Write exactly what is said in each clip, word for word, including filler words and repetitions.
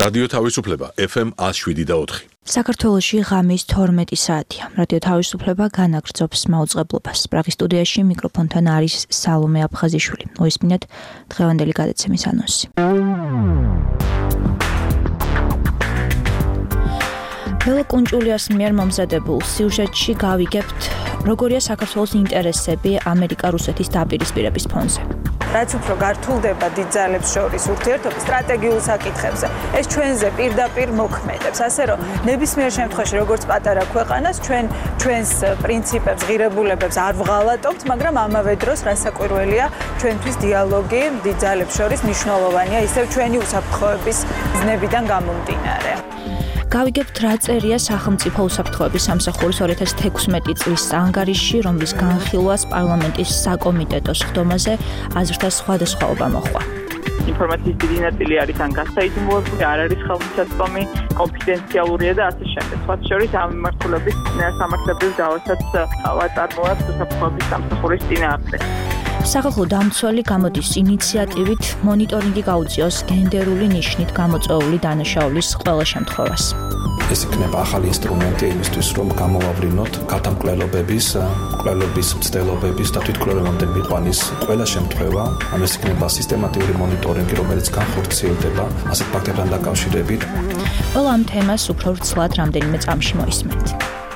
რადიო თავისუფლება ეფ ემ one oh seven და four. საქართველოში ღამის თორმეტი საათია. რადიო თავისუფლება განაგრძობს მაუწყებლობას. პრაღის სტუდიაში მიკროფონთან არის სალომე აფხაზიშვილი. მოისმინეთ დღევანდელი გადაცემის ანონსი. ბელა კუნჭულიას მიერ მომზადებულ სიუჟეტში გავიგებთ, როგორია საქართველოს ინტერესები ამერიკა-რუსეთის დაპირისპირების ფონზე. რაც უფრო გართულდება დიდ ძალებს შორის ურთიერთობის სტრატეგიულ საკითხებზე, ეს ჩვენზე პირდაპირ მოქმედებს, ასე რომ ნებისმიერ შემთხვევაში როგორც პატარა ქვეყანას ჩვენ ჩვენს პრინციპებს, ღირებულებებს არ ვღალატობთ, მაგრამ ამავე დროს რასაკვირველია ჩვენთვის დიალოგი დიდ ძალებს შორის მნიშვნელოვანია, ისევ ჩვენი უსაფრთხოების ზნებიდან გამომდინარე. გავიგებთ, რა წერია სახელმწიფო უსაფრთხოების სამსახურის two thousand sixteen წლის ანგარიშში, რომლის განხილვას პარლამენტის საკომიტეტო სხდომაზე აზრთა სხვადასხვაობა მოჰყვა. ინფორმაციის დიდი ნაწილი არის ან გასაიდუმლოებული, არ არის ხელმისაწვდომი, კონფიდენციალურია და ასე შემდეგ. სხვა შორის ამ მიმართულებით სამართლებრივ დავასაც ვაწარმოებთ უსაფრთხოების სამსახურის წინააღმდეგ. სახალხო დამცველი გამოდის ინიციატივით მონიტორინგი გაუწიოს გენდერული ნიშნით გამოწვეული დანაშაულის ყველა შემთხვევას. ეს იქნება ახალი ინსტრუმენტი იმისთვის, რომ გამოვავრინოთ გადამკვლელობების, კვლევების მცდელობების და თვითკვლევებამდე მიყვანის ყველა შემთხვევა. ამ ეს იქნება სისტემატიური მონიტორინგი, რომელიც განხორციელდება ასეთ ფაქტებთან დაკავშირებით. ყველა ამ თემას უფრო ვრცლად რამდენიმე წამში მოისმენთ.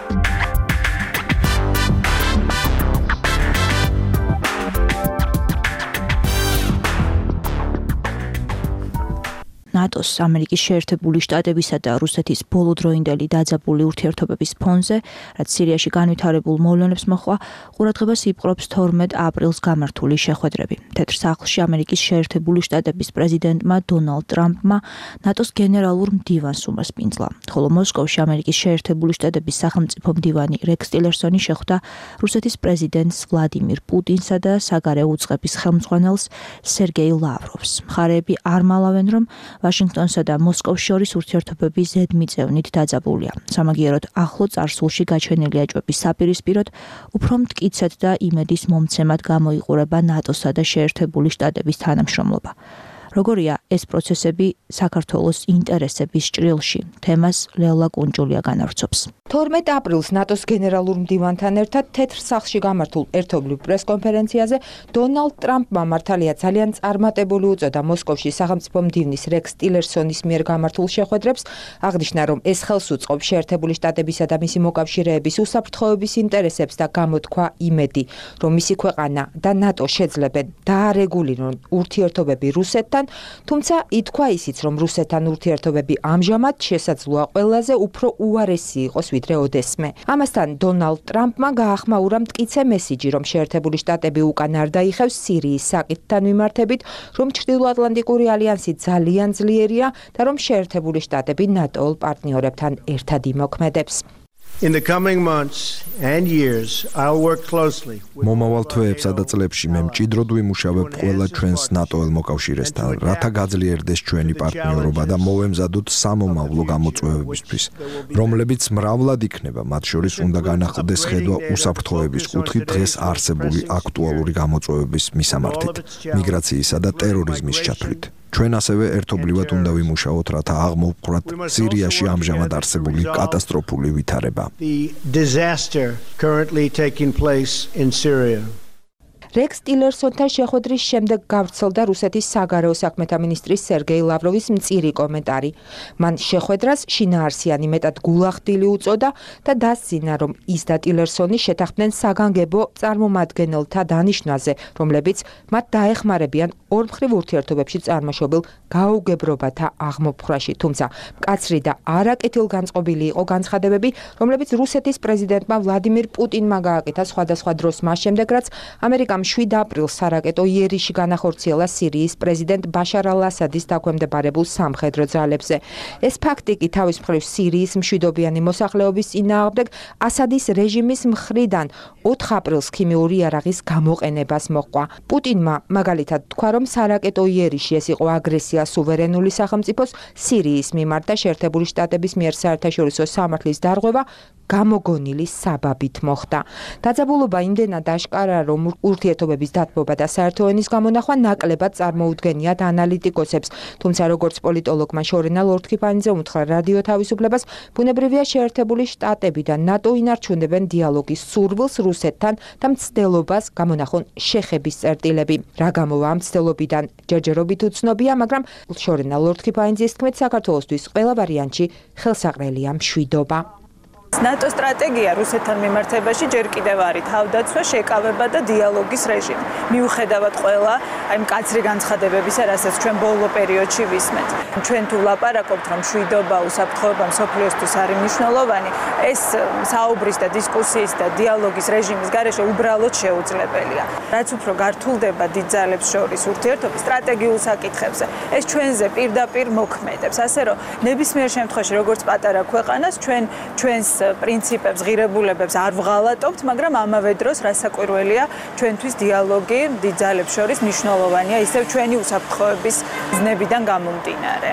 ნატოს, ამერიკის შეერთებული შტატებისა და რუსეთის ბოლოდროინდელი დაძაბული ურთიერთობების ფონზე, რაც სირიაში განვითარებულ მოვლენებს მოჰყვა, ყურადღებას იპყრობს თორმეტ აპრილს გამართული შეხვედრები. თეთრ სახლში ამერიკის შეერთებული შტატების პრეზიდენტმა დონალდ ტრამპმა ნატოს გენერალურ მდივანს უმასპინძლა, ხოლო მოსკოვში ამერიკის შეერთებული შტატების სახელმწიფო მდივანი რექს ტილერსონი შეხვდა რუსეთის პრეზიდენტს ვლადიმირ პუტინსა და საგარეო უწყების ხელმძღვანელს სერგეი ლავროვს. მხარეები არ მალავენ, რომ ვაშინგტონსა და მოსკოვს შორის ურთიერთობები ზედმიწევნით დაძაბულია. სამაგიეროდ ახლო წარსულში გაჩენილი აჭვების საპირისპიროდ უფრო მტკიცედ და იმედის მომცემად გამოიყურება ნატოსა და შეერთებული შტატების თანამშრომლობა. როგორია ეს პროცესები საქართველოს ინტერესების ჭრილში? თემას ლელა კუნჭულია განავრცობს. თორმეტ აპრილს ნატოს გენერალურ მდივანთან ერთად თეთრ სახლში გამართულ ერთობლივ პრესკონფერენციაზე დონალდ ტრამპმა მართალია ძალიან წარმატებული უწოდა მოსკოვში სახელმწიფო მდივნის რექს ტილერსონის მიერ გამართულ შეხვედრებს, აღნიშნა, რომ ეს ხელს უწყობს შეერთებული შტატებისა და მისი მოკავშირეების უსაფრთხოების ინტერესებს და გამოთქვა იმედი, რომ მისი ქვეყანა და ნატო შეძლებენ დაარეგულირონ ურთიერთობები რუსეთთან, თუმცა ითქვა ისიც, რომ რუსეთთან ურთიერთობები ამჟამად შესაძლოა ყველაზე უფრო უარესი იყოს ვიდრე ოდესმე. ამასთან დონალდ ტრამპმა გაახმაურა მტკიცე მესიჯი, რომ შეერთებული შტატები უკან არ დაიხევს სირიის საკითხთან მიმართებით, რომ ჩრდილოატლანტიკური ალიანსი ძალიან ძლიერია და რომ შეერთებული შტატები ნატოულ პარტნიორებთან ერთად იმოქმედებს. In the coming months and years, I'll work closely. მომავალ თვეებსა და წლებში მე მჭიდროდ ვიმუშავებ ყველა ჩვენს ნატოელ მოკავშირესთან, რათა გაძლიერდეს ჩვენი პარტნიორობა და მოვემზადოთ სამომავლო გამოწვევებისთვის, რომლებიც მრავლად იქნება, მათ შორის უნდა განახლდეს ხედვა უსაფრთხოების კუთხით დღეს არსებული აქტუალური გამოწვევების მისამართით, მიგრაციისა და ტერორიზმის ჩათვლით. ჩვენ ასევე ერთობლივად უნდა ვიმუშაოთ, რათა აღმოვყვრათ სირიაში ამჟამად არსებული კატასტროფული ვითარება. The disaster currently taking place in Syria. რექს ტილერსონთან შეხვედრის შემდეგ გავრცელდა რუსეთის საგარეო საქმეთა მინისტრის სერგეი ლავროვის მწირი კომენტარი. მან შეხვედრას შინაარსიანი მეტად გულახდილი უწოდა და დასძინა, რომ ის და ტილერსონი შეთანხმდნენ საგანგებო წარმომადგენელთა დანიშვნაზე, რომლებიც მათ დაეხმარებიან ორმხრივ ურთიერთობებში წარმოშობილ გაუგებრობათა აღმოფხვრაში. თუმცა მკაცრი და არაკეთილგანწყობილი იყო განცხადებები, რომლებიც რუსეთის პრეზიდენტმა ვლადიმირ პუტინმა გააკეთა სხვადასხვა დროს მას შემდეგ, რაც ამერიკამ შვიდ აპრილს სარაკეტო იერიში განახორციელა სირიის პრეზიდენტ ბაშარ ალ-ასადის დაქვემდებარებულ სამხედრო ძალებზე. ეს ფაქტი კი თავის მხრივ სირიის მშვიდობიანი მოსახლეობის წინააღმდეგ ასადის რეჟიმის მხრიდან ოთხ აპრილს ქიმიური იარაღის გამოყენებას მოჰყვა. პუტინმა მაგალითად თქვა, რომ სარაკეტო იერიში ეს იყო აგრესია სუვერენული სახელმწიფოს სირიის მიმართ და შეერთებული შტატების მიერ საერთაშორისო სამართლის დარღვევა გამოგონილი საბაბით მოხდა. დაძაბულობა იმდენად აშკარაა, რომ ურთიერთობების დათბობა და საერთო ენის გამონახვა ნაკლებად წარმოუდგენიათ ანალიტიკოსებს. თუმცა როგორც პოლიტოლოგმა შორენა ლორთქიფანიძე უთხრა რადიო თავისუფლებას, ბუნებრივია შეერთებული შტატები და ნატო ინარჩუნებენ დიალოგის სურვილს რუსეთთან და მცდელობას გამონახონ შეხების წერტილები. რა გამოვა ამ მცდელობიდან ჯერჯერობით უცნობია, მაგრამ შორენა ლორთქიფანიძის თქმით, საქართველოსთვის ყველა ვარიანტში ხელსაყრელია მშვიდობა. ნატო სტრატეგია რუსეთთან მიმართებაში ჯერ კიდევ არის თავდაცვა, შეკავება და დიალოგის რეჟიმი. მიუხედავად ყველა აი მკაცრი განცხადებებისა, რასაც ჩვენ ბოლო პერიოდში ვისმენთ. ჩვენ თუ ვლაპარაკობთ, რომ მშვიდობა, უსაფრთხოება მსოფლიოსთვის არის მნიშვნელოვანი, ეს საუბრის და დისკუსიის და დიალოგის რეჟიმის გარეშე უბრალოდ შეუძლებელია. რაც უფრო გართულდება დიდ ძალებს შორის ურთიერთობის სტრატეგიულ საკითხებზე, ეს ჩვენზე პირდაპირ მოქმედებს. ასე რომ ნებისმიერ შემთხვევაში, როგორც პატარა ქვეყანას, ჩვენ ჩვენს პრინციპებს, ღირებულებებს არ ვღალატობთ, მაგრამ ამავე დროს რასაკვირველია, ჩვენთვის დიალოგი დიდ ძალებს შორის მნიშვნელოვანია, ისევ ჩვენი უსაფრთხოების ზნებიდან გამომდინარე.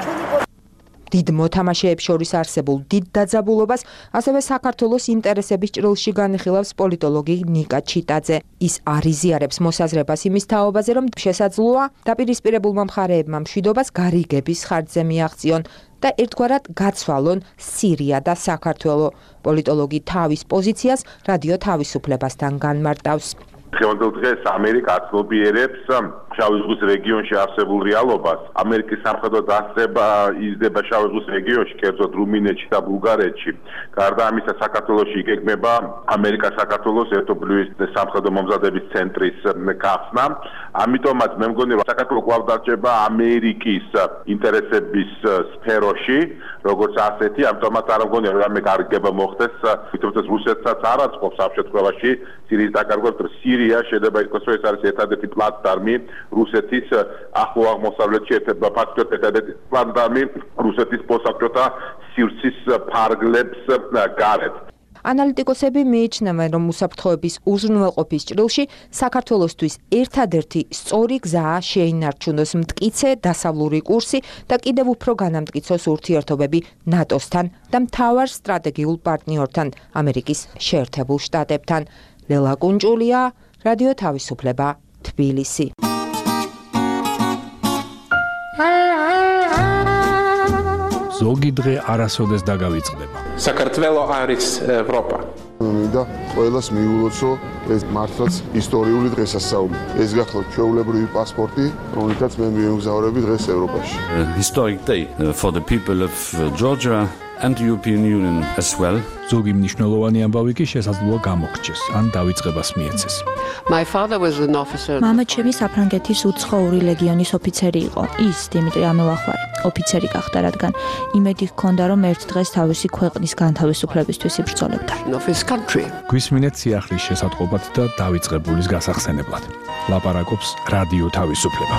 დიდ მოთამაშეებს შორის არსებულ დიდ დაძაბულობას ასევე საქართველოს ინტერესების ჭრილში განიხილავს პოლიტოლოგი ნიკა ჩიტაძე. ის არიზიარებს მოსაზრებას იმის თაობაზე, რომ შესაძლოა დაპირისპირებულმა მხარეებმა მშვიდობას გარიგების ხარჯზე მიაღწიონ და ერთგვარად გაცვალონ სირია და საქართველო. პოლიტოლოგი თავის პოზიციას რადიო თავისუფლებასთან განმარტავს. დღევანდელ დღეს ამერიკა აცნობიერებს შავი ზღვის რეგიონში არსებულ რეალობას. ამერიკის სამხედრო დასწრება იზრდება შავი ზღვის რეგიონში, კერძოდ რუმინეთში და ბულგარეთში. გარდა ამისა, საქართველოში იგეგმება ამერიკა-საქართველოს ერთობლივი სამხედრო მომზადების ცენტრის გახსნა. ამიტომაც მე მგონი, რომ საქართველო კვლავ დარჩება ამერიკის ინტერესების სფეროში, როგორც ასეთი, ამიტომაც არ მგონია, რომ რამე გარიგება მოხდეს, თუმცა რუსეთსაც არ აწყობს ამ შემთხვევაში სირიის დაკარგვას. სირია შეიძლება იყოს, რომ ეს არის ერთადერთი პლატფორმი რუსეთის ახლო აღმოსავლეთში, ფაქტობრივად ერთადერთი პლატფორმი რუსეთის მოსახლეთა სივრცის ფარგლებს გარეთ. ანალიტიკოსები მიიჩნევენ, რომ უსაფრთხოების უზრუნველყოფის ჭრილში საქართველოსთვის ერთადერთი სწორი გზაა შეინარჩუნოს მტკიცე დასავლური კურსი და კიდევ უფრო განამტკიცოს ურთიერთობები ნატოსთან და მთავარ სტრატეგიულ პარტნიორთან, ამერიკის შეერთებულ შტატებთან. ლელა კუნჭულია, რადიო თავისუფლება, თბილისი. ზოგი დღე არასოდეს დაგავიწყდება. საქართველო არის ევროპა. მინდა ყველას მიულოცო ეს მართლაც ისტორიული დღესასწაული. ეს გახლავთ ჩვეულებრივი პასპორტი, რომელთაც მე მიემგზავრები დღეს ევროპაში. Historic day for the people of Georgia and the European Union as well. ზოგი მნიშვნელოვანი ამბავი კი შესაძლოა გამოგრჩეს, ან დავიწყებას მიეცეს. My father was an officer. მამა ჩემი საფრანგეთის უცხოური ლეგიონის ოფიცერი იყო. ის დიმიტრი ამელახვარი ოფიცერი გახდა, რადგან იმედი ჰქონდა, რომ ერთ დღეს თავისი ქვეყნის განთავისუფლებისთვის იბრძოლებდა. გვისმინეთ სიახლის შესატყობად და დავიწყებულის გასახსენებლად. ლაპარაკობს რადიო თავისუფლება.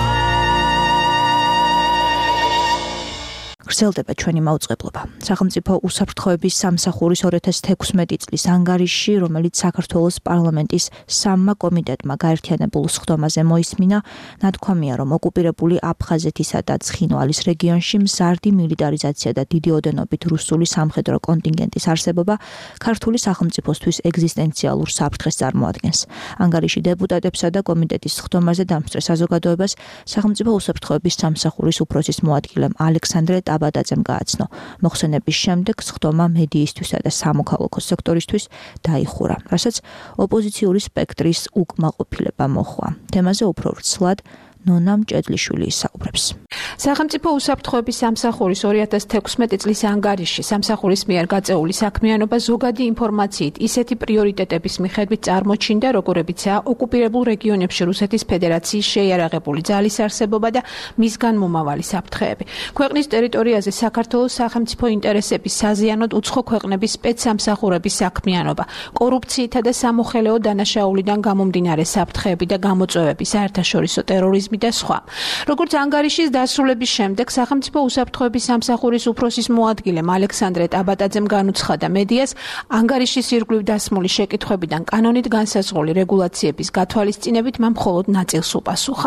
გრძელდება ჩვენი მაუწყებლობა. სახელმწიფო უსაფრთხოების სამსახურის ორი ათას თექვსმეტი წლის ანგარიშში, რომელიც საქართველოს პარლამენტის სამმა კომიტეტმა გაერთიანებულ სხდომაზე მოისმინა, ნათქვამია, რომ ოკუპირებული აფხაზეთისა და ცხინვალის რეგიონში მზარდი მილიტარიზაცია და დიდი ოდენობით რუსული სამხედრო კონტინგენტის არსებობა ქართული სახელმწიფოსთვის ეგზისტენციალურ საფრთხეს წარმოადგენს. ანგარიში დეპუტატებსა და კომიტეტის სხდომაზე დამსწრე საზოგადოებას სახელმწიფო უსაფრთხოების სამსახურის უფროსის მოადგილემ ალექსანდრე აბადაძემ გააცნო. მოხსენების შემდეგ სხდომა მედიისთვისა და სამოქალაქო სექტორისთვის დაიხურა, რასაც ოპოზიციური სპექტრის უკმაყოფილება მოჰყვა. თემაზე უფრო ვრცლად ნონა მჭედლიშვილი ისაუბრებს. სახელმწიფო უსაფრთხოების სამსახურის ორი ათას თექვსმეტი წლის ანგარიშში სამსახურის მიერ გაწეული საქმიანობა ზოგადი ინფორმაციით ისეთი პრიორიტეტების მიხედვით წარმოჩინდა, როგორებიცაა ოკუპირებულ რეგიონებში რუსეთის ფედერაციის შეიარაღებული ძალის არსებობა და მისგან მომავალი საფრთხეები. ქვეყნის ტერიტორიაზე საქართველოს სახელმწიფო ინტერესების საზიანოდ უცხო ქვეყნების სპეცსამსახურების საქმიანობა, კორუფციითა და სამოხელეო დანაშაულიდან გამომდინარე საფრთხეები და გამოწვევები, საერთაშორისო ტერორიზმი და სხვა. როგორც ანგარიშის დასრულების შემდეგ სახელმწიფო უსაფრთხოების სამსახურის უფროსის მოადგილემ ალექსანდრე აბატაძემ განუცხადა მედიას, ანგარიშის ირგვლივ დასმული შეკითხვებიდან კანონით განსაზღვრული რეგულაციების გათვალისწინებით მან მხოლოდ ნაწილს უპასუხა.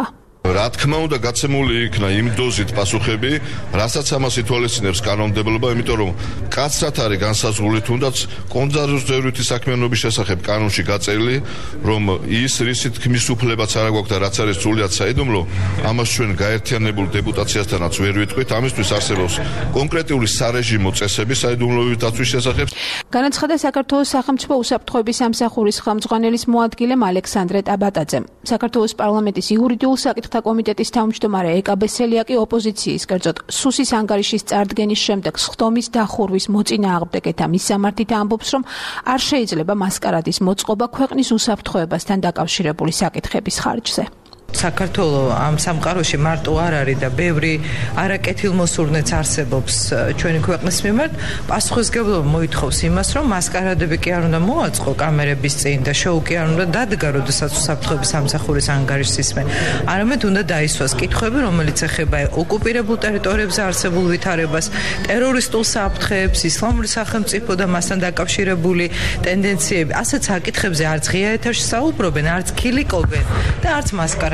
რა თქმა უნდა გაცემული იქნა იმ დოზით პასუხები, რასაც ამას ითვალისწინებს კანონმდებლობა, იმიტომ რომ კაცრად არის განსაზღვრული თუნდაც კონძარვირთის საქმიანობის შესახებ კანონში გაწერილი, რომ ის რისი თქმის უფლებაც არ აქვს და რაც არის სრულიად საიდუმლო, ამას ჩვენ გაერთიანებულ დეპუტაციასთანაც ვერ ვიტყვით, ამისთვის არსებობს კონკრეტული სარეჟიმო წესები საიდუმლოების დაცვის შესახებ. განაცხადა საქართველოს სახელმწიფო უსაფრთხოების სამსახურის ხელმძღვანელის მოადგილემ ალექსანდრე ტაბატაძემ. საქართველოს პარლამენტის იურიდიულ საკითხთა კომიტეტის თავმჯდომარე ეკა ბესელია კი ოპოზიციის, კერძოდ სუსის ანგარიშის წარდგენის შემდეგ სხდომის დახურვის მოწინააღმდეგეთა მისამართით ამბობს, რომ არ შეიძლება მასკარადის მოწყობა ქვეყნის უსაფრთხოებასთან დაკავშირებული საკითხების ხარჯზე. საქართველოს ამ სამყაროში მარტო არ არის და ბევრი არაკეთილმოსურნეც არსებობს ჩვენი ქვეყნის მიმართ. პასუხისმგებლობა მოითხოვს იმას, რომ მასკარადები კი არ უნდა მოაწყო კამერების წინ და შოუ კი არ უნდა დადგა, როდესაც უსაფრთხოების სამსახურის ანგარიშს ისმენ. არამედ უნდა დაისვას კითხვები, რომელიც ეხება ოკუპირებულ ტერიტორიებზე არსებულ ვითარებას, ტერორისტულ საფრთხეებს, ისლამური სახელმწიფო და მასთან დაკავშირებული ტენდენციები. ასეთ საკითხებზე არც ღია ეთერში საუბრობენ, არც ქილიკობენ და არც მასკარადები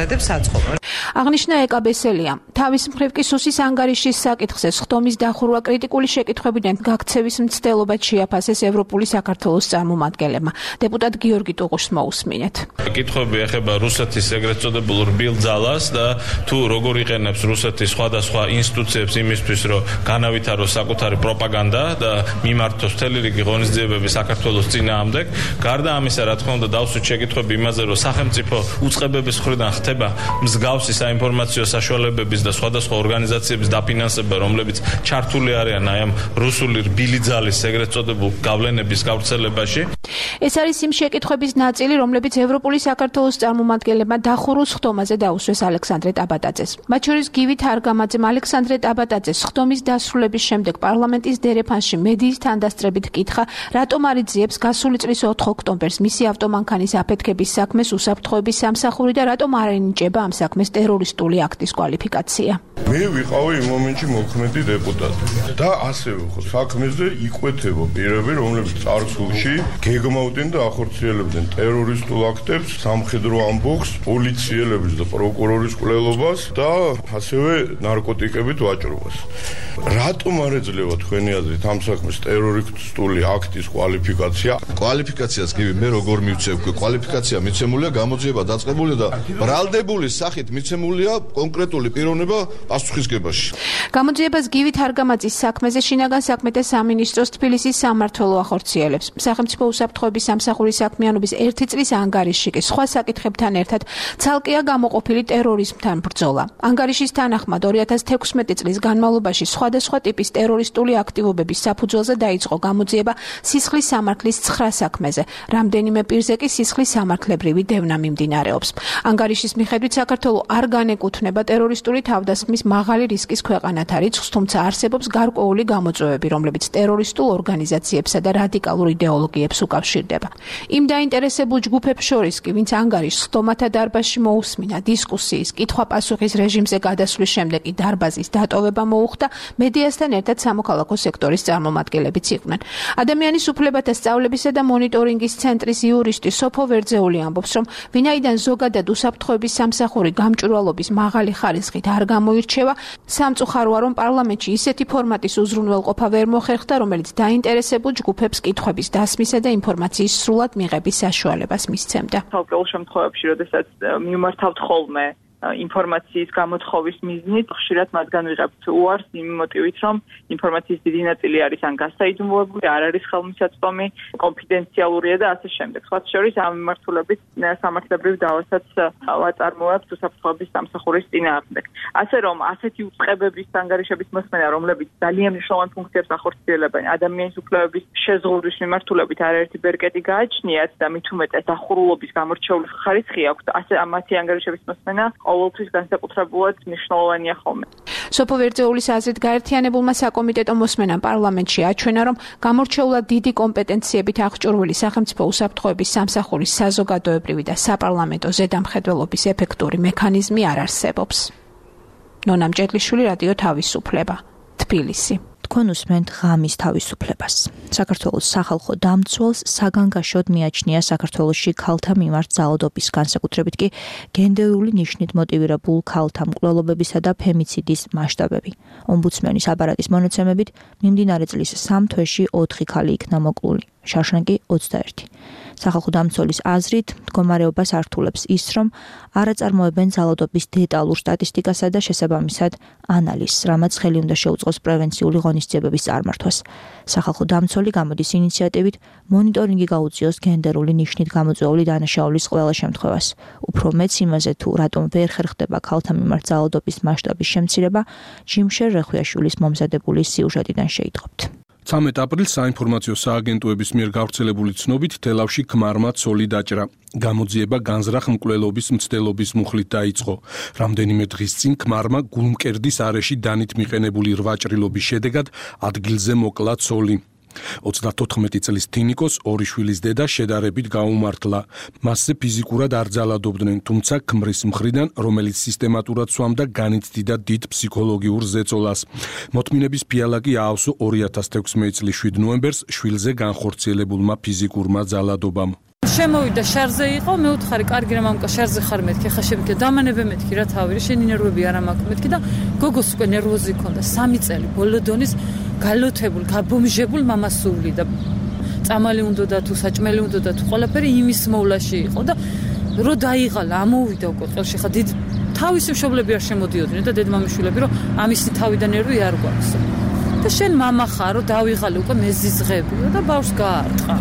აღნიშნა ეკა ბესელიამ. თავის მხრივ კი სუსის ანგარიშის საკითხზე სხდომის დახურვა კრიტიკული შეკითხვებიდან გაქცევის მცდელობად შეაფასეს ევროპული საქართველოს წარმომადგენლებმა. დეპუტატ გიორგი ტუღუშს მოусმინეთ. კითხვები ეხება რუსეთის ეგრეთ წოდებულ რბილ ძალას და თუ როგორ იყენებს რუსეთის სხვადასხვა ინსტიტუციებს იმისთვის, რომ განავითაროს საკუთარი პროპაგანდა და მიმართოს მთელი რიგი ღონისძიებები საქართველოს წინააღმდეგ. გარდა ამისა, რა თქმა უნდა, დავსვით შეკითხვები იმაზე, რომ სახელმწიფო უწყებების მხრიდან ხდება მსგავსი საინფორმაციო საშუალებების და სხვადასხვა ორგანიზაციების დაფინანსება, რომლებიც ჩართული არიან აი ამ რუსული რბილი ძალის ეგრეთ წოდებულ გავლენების გავრცელებაში. ეს არის იმ შეკითხვების ნაწილი, რომლებიც ევროპული საქართველოს წარმომადგენლებმა დახურულ სხდომაზე დაუსვეს ალექსანდრე ტაბატაძეს. მათ შორის გივით არგამაძემ ალექსანდრე ტაბატაძეს სხდომის დასრულების შემდეგ პარლამენტის დერეფანში მედიის თანდასწრებით კითხა, რატომ არ იძიებს გასული წლის ოთხ ოქტომბერს მისი ავტომანქანის აფეთქების საქმეს უსაფრთხოების სამსახური და რატომ არ ენიჭება ამ საქმეს ტერორისტული აქტის კვალიფიკაცია. მე ვიყავი იმ მომენტში მოქმედი დეპუტატი და ასევე ხო საქმეზე იკვეთება პირები, რომლებიც წარსულში გეგმავდნენ და ახორციელებდნენ ტერორისტულ აქტებს, სამხედრო ამბოხს, პოლიციელების და პროკურორის კვლელობას და ასევე ნარკოტიკებით ვაჭრობას. რატომ არ ეძლევა თქვენი აზრით ამ საქმეს ტერორისტული აქტის კვალიფიკაცია? კვალიფიკაციას კი მე როგორ მივცევ? კვალიფიკაცია მიცემულია, გამოძიება დაწყებულია და ბრალდებული სახით მიცემულია კონკრეტული პიროვნება პასუხისგებაში. გამოძიებას გივით არგამაძის საქმეზე შინაგან საქმეთა სამინისტროს თბილისის სამმართველო ახორციელებს. სახელმწიფო უსაფრთხოების სამსახურის საქმიანობის ერთი წლის ანგარიში კი სხვა საკითხებთან ერთად ცალკეა გამოყოფილი ტერორიზმთან ბრძოლა. ანგარიშის თანახმად ორი ათას თექვსმეტი წლის განმავლობაში სხვადასხვა ტიპის ტერორისტული აქტივობების საფუძველზე დაიწყო გამოძიება სისხლის სამართლის ცხრა საქმეზე. რამდენიმე პირზე კი სისხლის სამართლებრივი დევნა მიმდინარეობს. ანგარიშის მიხედვით საქართველო არ განეკუთვნება ტერორისტული თავდასხმის მაღალი რისკის ქვეყანათა რიცხვს, თუმცა არსებობს გარკვეული გამოწვევები, რომლებიც ტერორისტულ ორგანიზაციებსა და რადიკალურ იდეოლოგიებს უკავშირდება. იმ დაინტერესებულ ჯგუფებს შორის კი, ვინც ანგარიშს სხდომათა დარბაზში მოусმინა, დისკუსიის, კითხვა-პასუხის რეჟიმზე გადასვლის შემდეგ კი დარბაზის დატოვება მოუხდა, მედიასთან ერთად სამოქალაქო სექტორის წარმომადგენლებიც იყვნენ. ადამიანის უფლებათა სწავლებისა და მონიტორინგის ცენტრის იურისტი სოფო ვერძეული ამბობს, რომ ვინაიდან ზოგადად უსაფრთხოების სამსახური გამჭვირვალობის მაღალი ხარისხით არ გამოირჩევა, სამწუხაროა, რომ პარლამენტში ისეთი ფორმატის უზრუნველყოფა ვერ მოხერხდა, რომელიც დაინტერესებულ ჯგუფებს კითხვების დასმისა და ინფორმაციის სრულად მიღების საშუალებას მისცემდა. ყოველ შემთხვევაში, როდესაც მიმართავთ ხოლმე ინფორმაციის გამოთხოვის მიზნით, ხშირად მათგან ვიღებთ უარს იმ მოტივით, რომ ინფორმაციის დიდი ნაწილი არის ან გასაიდუმლოებული, არ არის ხელმისაწვდომი, კონფიდენციალურია და ასე შემდეგ. სხვა შორის ამ მიმართულებით სამართლებრივ დავასაც ვაწარმოებთ უსაფრთხოების სამსახურის წინააღმდეგ. ასე რომ ასეთი უწყებების ანგარიშების მოსმენა, რომლებიც ძალიან მნიშვნელოვან ფუნქციებს ახორციელებენ ადამიანის უფლებების შეზღუდვის მიმართულებით არაერთი ბერკეტი გააჩნიათ და მით უმეტეს დახურულობის გამორჩეული ხარისხი აქვთ, ასე ამათი ანგარიშების მოსმენა ყოველთვის განსაკუთრებულად მნიშვნელოვანია ხოლმე. სოფო ვერძეულის აზრით გაერთიანებულმა საკომიტეტო მოსმენამ პარლამენტში აჩვენა, რომ გამორჩეულად დიდი კომპეტენციებით აღჭურვილი სახელმწიფო უსაფრთხოების სამსახურის საზოგადოებრივი და საპარლამენტო ზედამხედველობის ეფექტური მექანიზმი არ არსებობს. ნონა მჭედლიშვილი, რადიო თავისუფლება, თბილისი. თქვენ უსმენთ ღამის თავისუფლებას. საქართველოს სახალხო დამცველს საგანგაშოდ მიაჩნია საქართველოში ქალთა მიმართ ძალადობის, განსაკუთრებით კი გენდერული ნიშნით მოტივირებულ ქალთა მკვლელობებისა და ფემიციდის მასშტაბები. ომბუდსმენის აპარატის მონაცემებით, მიმდინარე წლის სამ თვეში ოთხი ქალი იქნა მოკლული, შარშან კი ოცდაერთი. სახალხო დამცველის აზრით, მდგომარეობას ართულებს ის, რომ არ აწარმოებენ ძალადობის დეტალურ სტატისტიკასა და შესაბამისად ანალიზს, რამაც ხელი უნდა შეუწყოს პრევენციული ღონისძიებების წარმართვას. სახალხო დამცველი გამოდის ინიციატივით მონიტორინგი გაუწიოს გენდერული ნიშნით გამოწვეული დანაშაულის ყველა შემთხვევას. უფრო მეც იმაზე, თუ რატომ ვერ ხერხდება ქალთა მიმართ ძალადობის მასშტაბის შემცირება, ჯიმშერ რეხვიაშვილის მომზადებული სიუჟეტიდან შეიტყობთ. ცამეტ აპრილს საინფორმაციო სააგენტოების მიერ გავრცელებული ცნობით თელავში ქმარმა ცოლი დაჭრა. გამოძიება განზრახ მკვლელობის მცდელობის მუხლით დაიწყო. რამდენიმე დღის წინ ქმარმა გულმკერდის არეში დანით მიყენებული რვა ჭრილობის შედეგად ადგილზე მოკლა ცოლი. ოცდათოთხმეტი წლის თინიკოს ორი შვილის დედა შედარებით გაუმართლა. მასზე ფიზიკურად არ ძალადობდნენ, თუმცა ქმრის მხრიდან, რომელიც სისტემატურად სვამდა განიცდიდა დიდ ფსიქოლოგიურ ზეწოლას. მოთმინების ფიალა კი აავსო ორი ათას თექვსმეტი წლის შვიდ ნოემბერს შვილზე განხორციელებულმა ფიზიკურმა ძალადობამ. შემოვიდა შარზე იყო, მე უთხარი, კარგი რა მამკა, შარზე ხარ მეთქი, ხა შემიქე, დამანებე მეთქი რა თავი, შენი ნერვები არ ამაქვს მეთქი და გოგოს უკვე ნერვოზი ქონდა, სამი წელი ბოლო დონის გალოთებულ, გაბომჟებულ მამასული და წამალი უნდოდა თუ საჭმელი უნდოდა თუ ყველაფერი იმის მოვლაში იყო და რო დაიღალა, ამოვიდა უკვე ყელში, ხა დიდ თავისი მშობლები არ შემოდიოდნენ და დედმამიშვილები, რომ ამისი თავი და ნერვი არ გვაქვს. და შენ მამა ხარ, რომ დავიღალე უკვე მეზიზღებიო და ბავშვს გაარტყა.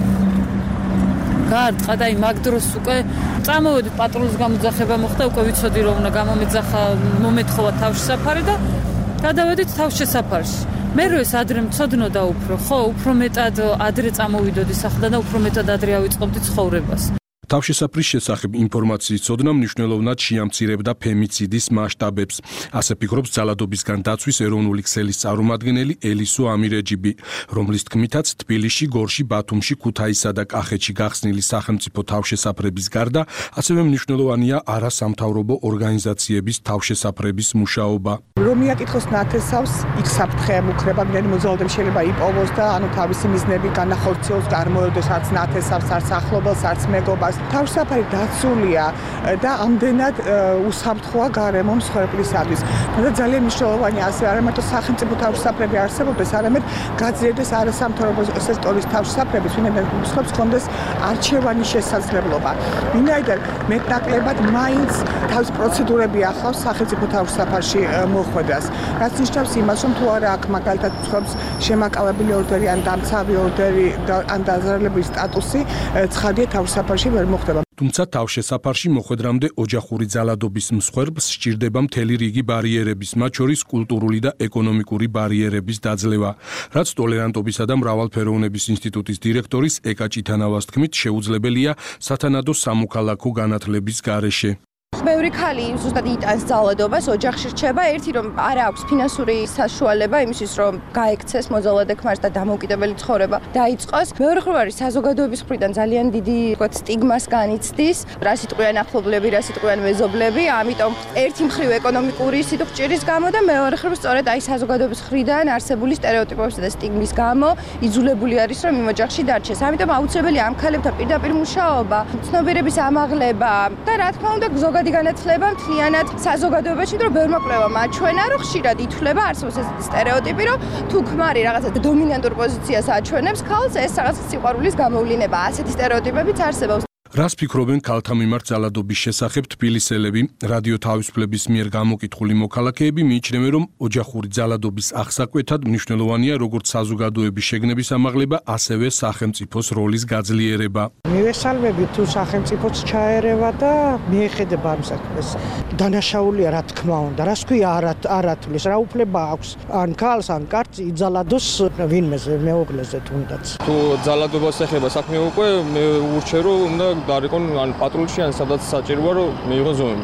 გაარტყა და აი მაგ დროს უკვე წამოვედი პატრულის გამოძახება მოხდა, უკვე ვიცოდი რომ უნდა გამომეძახა, მომეთხოვა თავშესაფარი და გადავედით თავშესაფარში. მე რო ეს ადრე მწოდნოდა უფრო, ხო, უფრო მეტად ადრე წამოვიდოდი სახლიდან და უფრო მეტად ადრე ავიწყობდი ცხოვრებას. თავშესაფრის შესახებ ინფორმაციის ცოდნა მნიშვნელოვნად შეამცირებდა ფემიციდის მასშტაბებს. ასე ფიქრობს ძალადობისგან დაცვის ეროვნული ქსელის წარმომადგენელი ელისო ამირეჯიბი, რომლის თქმითაც თბილისში, გორში, ბათუმში, ქუთაისსა და კახეთში გახსნილი სახელმწიფო თავშესაფრების გარდა, ასევე მნიშვნელოვანია არასამთავრობო ორგანიზაციების თავშესაფრების მუშაობა. რომ მიაკითხოს ნათესავს, იქ საფრთხე მუქრება, მიანი მოძალადები შეიძლება იპოვოს და ანუ თავისი მიზნები განახორციელოს, წარმოედოს არც ნათესავს, არც ახლობელს, არც მეგობას. თავშესაფარი დაცულია და ამდენად უსაფრთხოა გარემო მსხვერპლისათვის. და ძალიან მნიშვნელოვანია ასე არა მარტო სახელმწიფო თავშესაფრები არსებობდეს, არამედ გაძლიერდეს არასამთავრობო სექტორის თავშესაფრები, ვინაიდან მსხვერპლს ჰქონდეს არჩევანის შესაძლებლობა. ვინაიდან მეტნაკლებად მაინც თავის პროცედურები ახლავს სახელმწიფო თავშესაფარში მოხვედრას. რაც ნიშნავს იმას, რომ თუ არა აქ მაგალითად მსხვერპლს შემაკავებელი ორდერი ან დამცავი ორდერი ან დაზარალების სტატუსი, ცხადია თავშესაფარში ვერ მოხდება. თუმცა თავშესაფარში მოხვედრამდე ოჯახური ძალადობის მსხვერპლს სჭირდება მთელი რიგი ბარიერების, მათ შორის კულტურული და ეკონომიკური ბარიერების დაძლევა, რაც ტოლერანტობისა და მრავალფეროვნების ინსტიტუტის დირექტორის ეკა ჭითანავას თქმით შეუძლებელია სათანადო სამოქალაქო განათლების გარეშე. ბევრი ქალი ზუსტად იტანს ძალადობას, ოჯახში რჩება, ერთი რომ არ აქვს ფინანსური საშუალება იმისთვის, რომ გაექცეს მოძალადე ქმარს და დამოუკიდებელი ცხოვრება დაიწყოს. მეორე მხრივ არის საზოგადოების მხრიდან ძალიან დიდი, ვთქვათ, სტიგმას განიცდის, რა სიტყვიან ახლობლები, რა სიტყვიან მეზობლები, ამიტომ ერთი მხრივ ეკონომიკური სიტყვჭირის გამო და მეორე მხრივ სწორედ აი საზოგადოების მხრიდან არსებული სტერეოტიპებისა და სტიგმის გამო იძულებული არის, რომ იმ ოჯახში დარჩეს. ამიტომ აუცილებელია ამ ქალებთან პირდაპირ მუშაობა, ცნობიერების ამაღლება და რა თქმა უნდა ზოგადი განათლება მთლიანად საზოგადოებაში, რომ ბევრმა კვლევამ აჩვენა, რომ ხშირად ითვლება არსებობს ეს სტერეოტიპი, რომ თუ ქმარი რაღაცა დომინანტურ პოზიციას აჩვენებს ქალს, ეს რაღაც სიყვარულის გამოვლინებაა. ასეთი სტერეოტიპებიც არსებობს. რას ფიქრობენ ქალთა მიმართ ძალადობის შესახებ თბილისელები? რადიო თავისუფლების მიერ გამოკითხული მოქალაქეები მიიჩნევენ, რომ ოჯახური ძალადობის აღსაკვეთად მნიშვნელოვანია როგორც საზოგადოების შეგნების ამაღლება, ასევე სახელმწიფოს როლის გაძლიერება. მივესალმები თუ სახელმწიფოც ჩაერევა და მიეხედება ამ საქმეს. დანაშაულია რა თქმა უნდა, რას ქვია არათulis, რა უფლება აქვს ან ქალს ან კაცს იძალადოს ვინმეზე, მეუღლეზე თუნდაც. თუ ძალადობას ეხება საქმე უკვე მე ურჩევ რომ უნდა გარიყონ ან პატრულში ან სადაც საჭიროა რომ მიიღოს ზომები.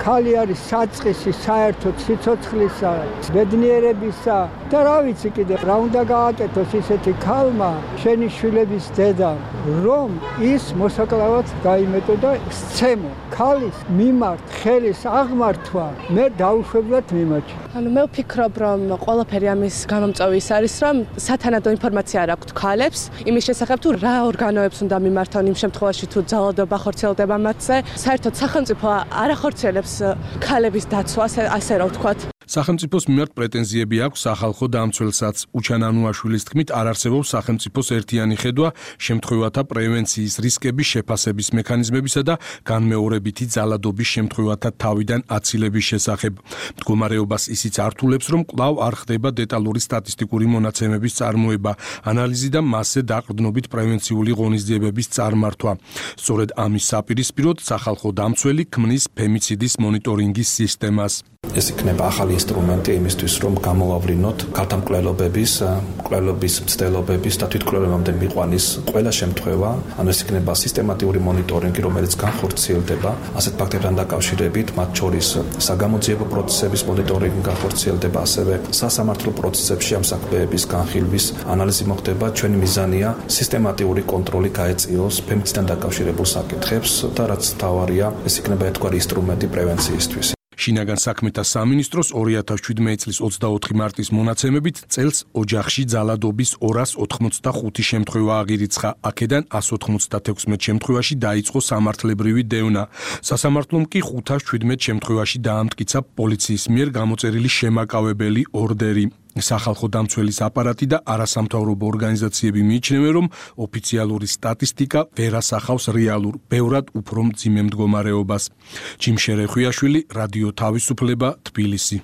ქალი არის საწყისი საერთოდ სიცოცხლისა, ბედნიერებისა და რა ვიცი კიდე რა უნდა გააკეთოს ისეთი ქალმა, შენი შვილების დედა, რომ ის მოსაკლავად გაიმეტო და სცემო. ქალის მიმართ ხელის აღმართვა მე დაუშვებლად მიმაჩნია. ანუ მე ვფიქრობ, რომ ყველაფერი ამის გამომწვევი ის არის, რომ სათანადო ინფორმაცია არ აქვთ ქალებს იმის შესახებ თუ რა ორგანოებს უნდა მიმართონ იმ შემთხვევაში თუ ძალადობა ხორციელდება მათზე. საერთოდ სახელმწიფო არ ახორციელებს ქალების დაცვას, ასე რა ვთქვათ. სახელმწიფოს მიმართ პრეტენზიები აქვს სახალხო დამცველსაც. უჩან ანუაშვილის თქმით, არ არსებობს სახელმწიფოს ერთიანი ხედვა შემთხვევათა პრევენციის რისკების შეფასების მექანიზმებისა და განმეორებითი ძალადობის შემთხვევათა თავიდან აცილების შესახებ. მდგომარეობას ისიც ართულებს, რომ კვლავ არ ხდება დეტალური სტატისტიკური მონაცემების წარმოება, ანალიზი და მასზე დაყრდნობით პრევენციული ღონისძიებების წარმართვა. სწორედ ამის საპირისპიროდ სახალხო დამცველი ქმნის ფემიციდის მონიტორინგის სისტემას. ეს იქნება ახალი ინსტრუმენტი იმისთვის, რომ გამოვავლინოთ ქალთა მკვლელობების, მკვლელობის მცდელობების და თვითმკვლელობამდე მიყვანის ყველა შემთხვევა. ანუ ეს იქნება სისტემატიური მონიტორინგი, რომელიც განხორციელდება ასეთ ფაქტებთან დაკავშირებით, მათ შორის საგამოძიებო პროცესების მონიტორინგი განხორციელდება, ასევე სასამართლო პროცესებში ამ საქმეების განხილვის ანალიზი მოხდება. ჩვენი მიზანია სისტემატიური კონტროლი გაეწიოს ფემიციდთან დაკავშირებულ საკითხებს და რაც მთავარია, ეს იქნება ერთგვარი ინსტრუმენტი პრევენციისთვის. შინაგან საქმეთა სამინისტროს ორი ათას შვიდმეტი წლის ოცდაოთხი მარტის მონაცემებით წელს ოჯახში ძალადობის ორას ოთხმოცდახუთი შემთხვევა აღირიცხა, აქედან ასი ოცდაათექვსმეტ შემთხვევაში დაიწყო სამართლებრივი დევნა. სასამართლომ კი ხუთას შვიდმეტ შემთხვევაში დაამტკიცა პოლიციის მიერ გამოწერილი შემაკავებელი ორდერი. სახალხო დამცველის აპარატი და არასამთავრობო ორგანიზაციები მიიჩნევენ, რომ ოფიციალური სტატისტიკა ვერ ასახავს რეალურ, ბევრად უფრო მძიმე მდგომარეობას. ჯიმ შერეხვიაშვილი, რადიო თავისუფლება, თბილისი.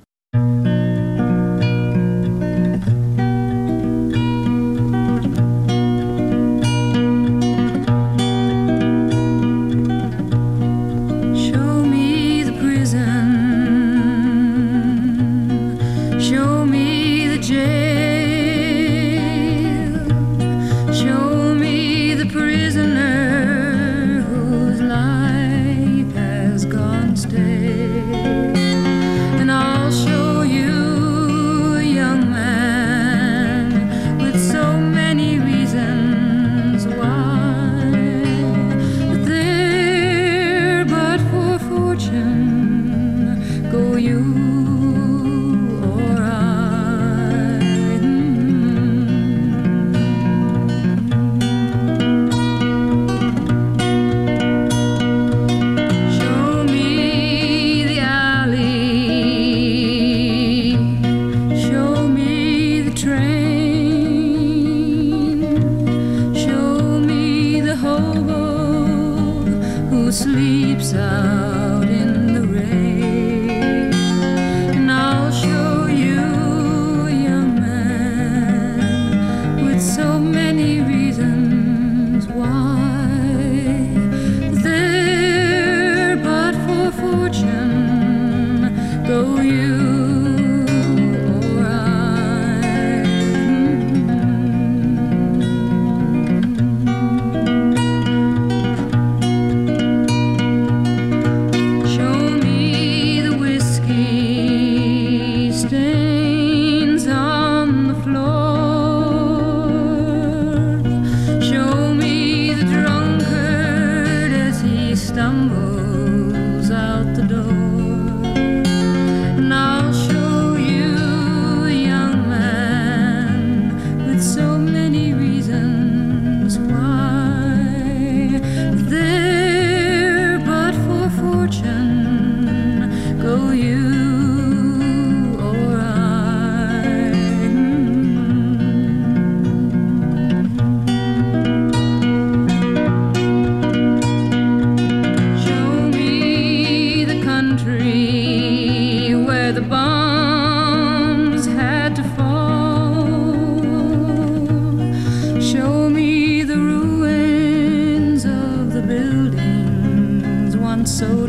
So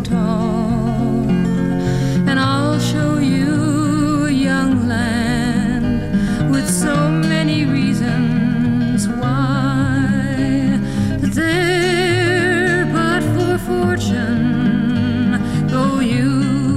tall, and I'll show you a young land with so many reasons why there, but for fortune, go you.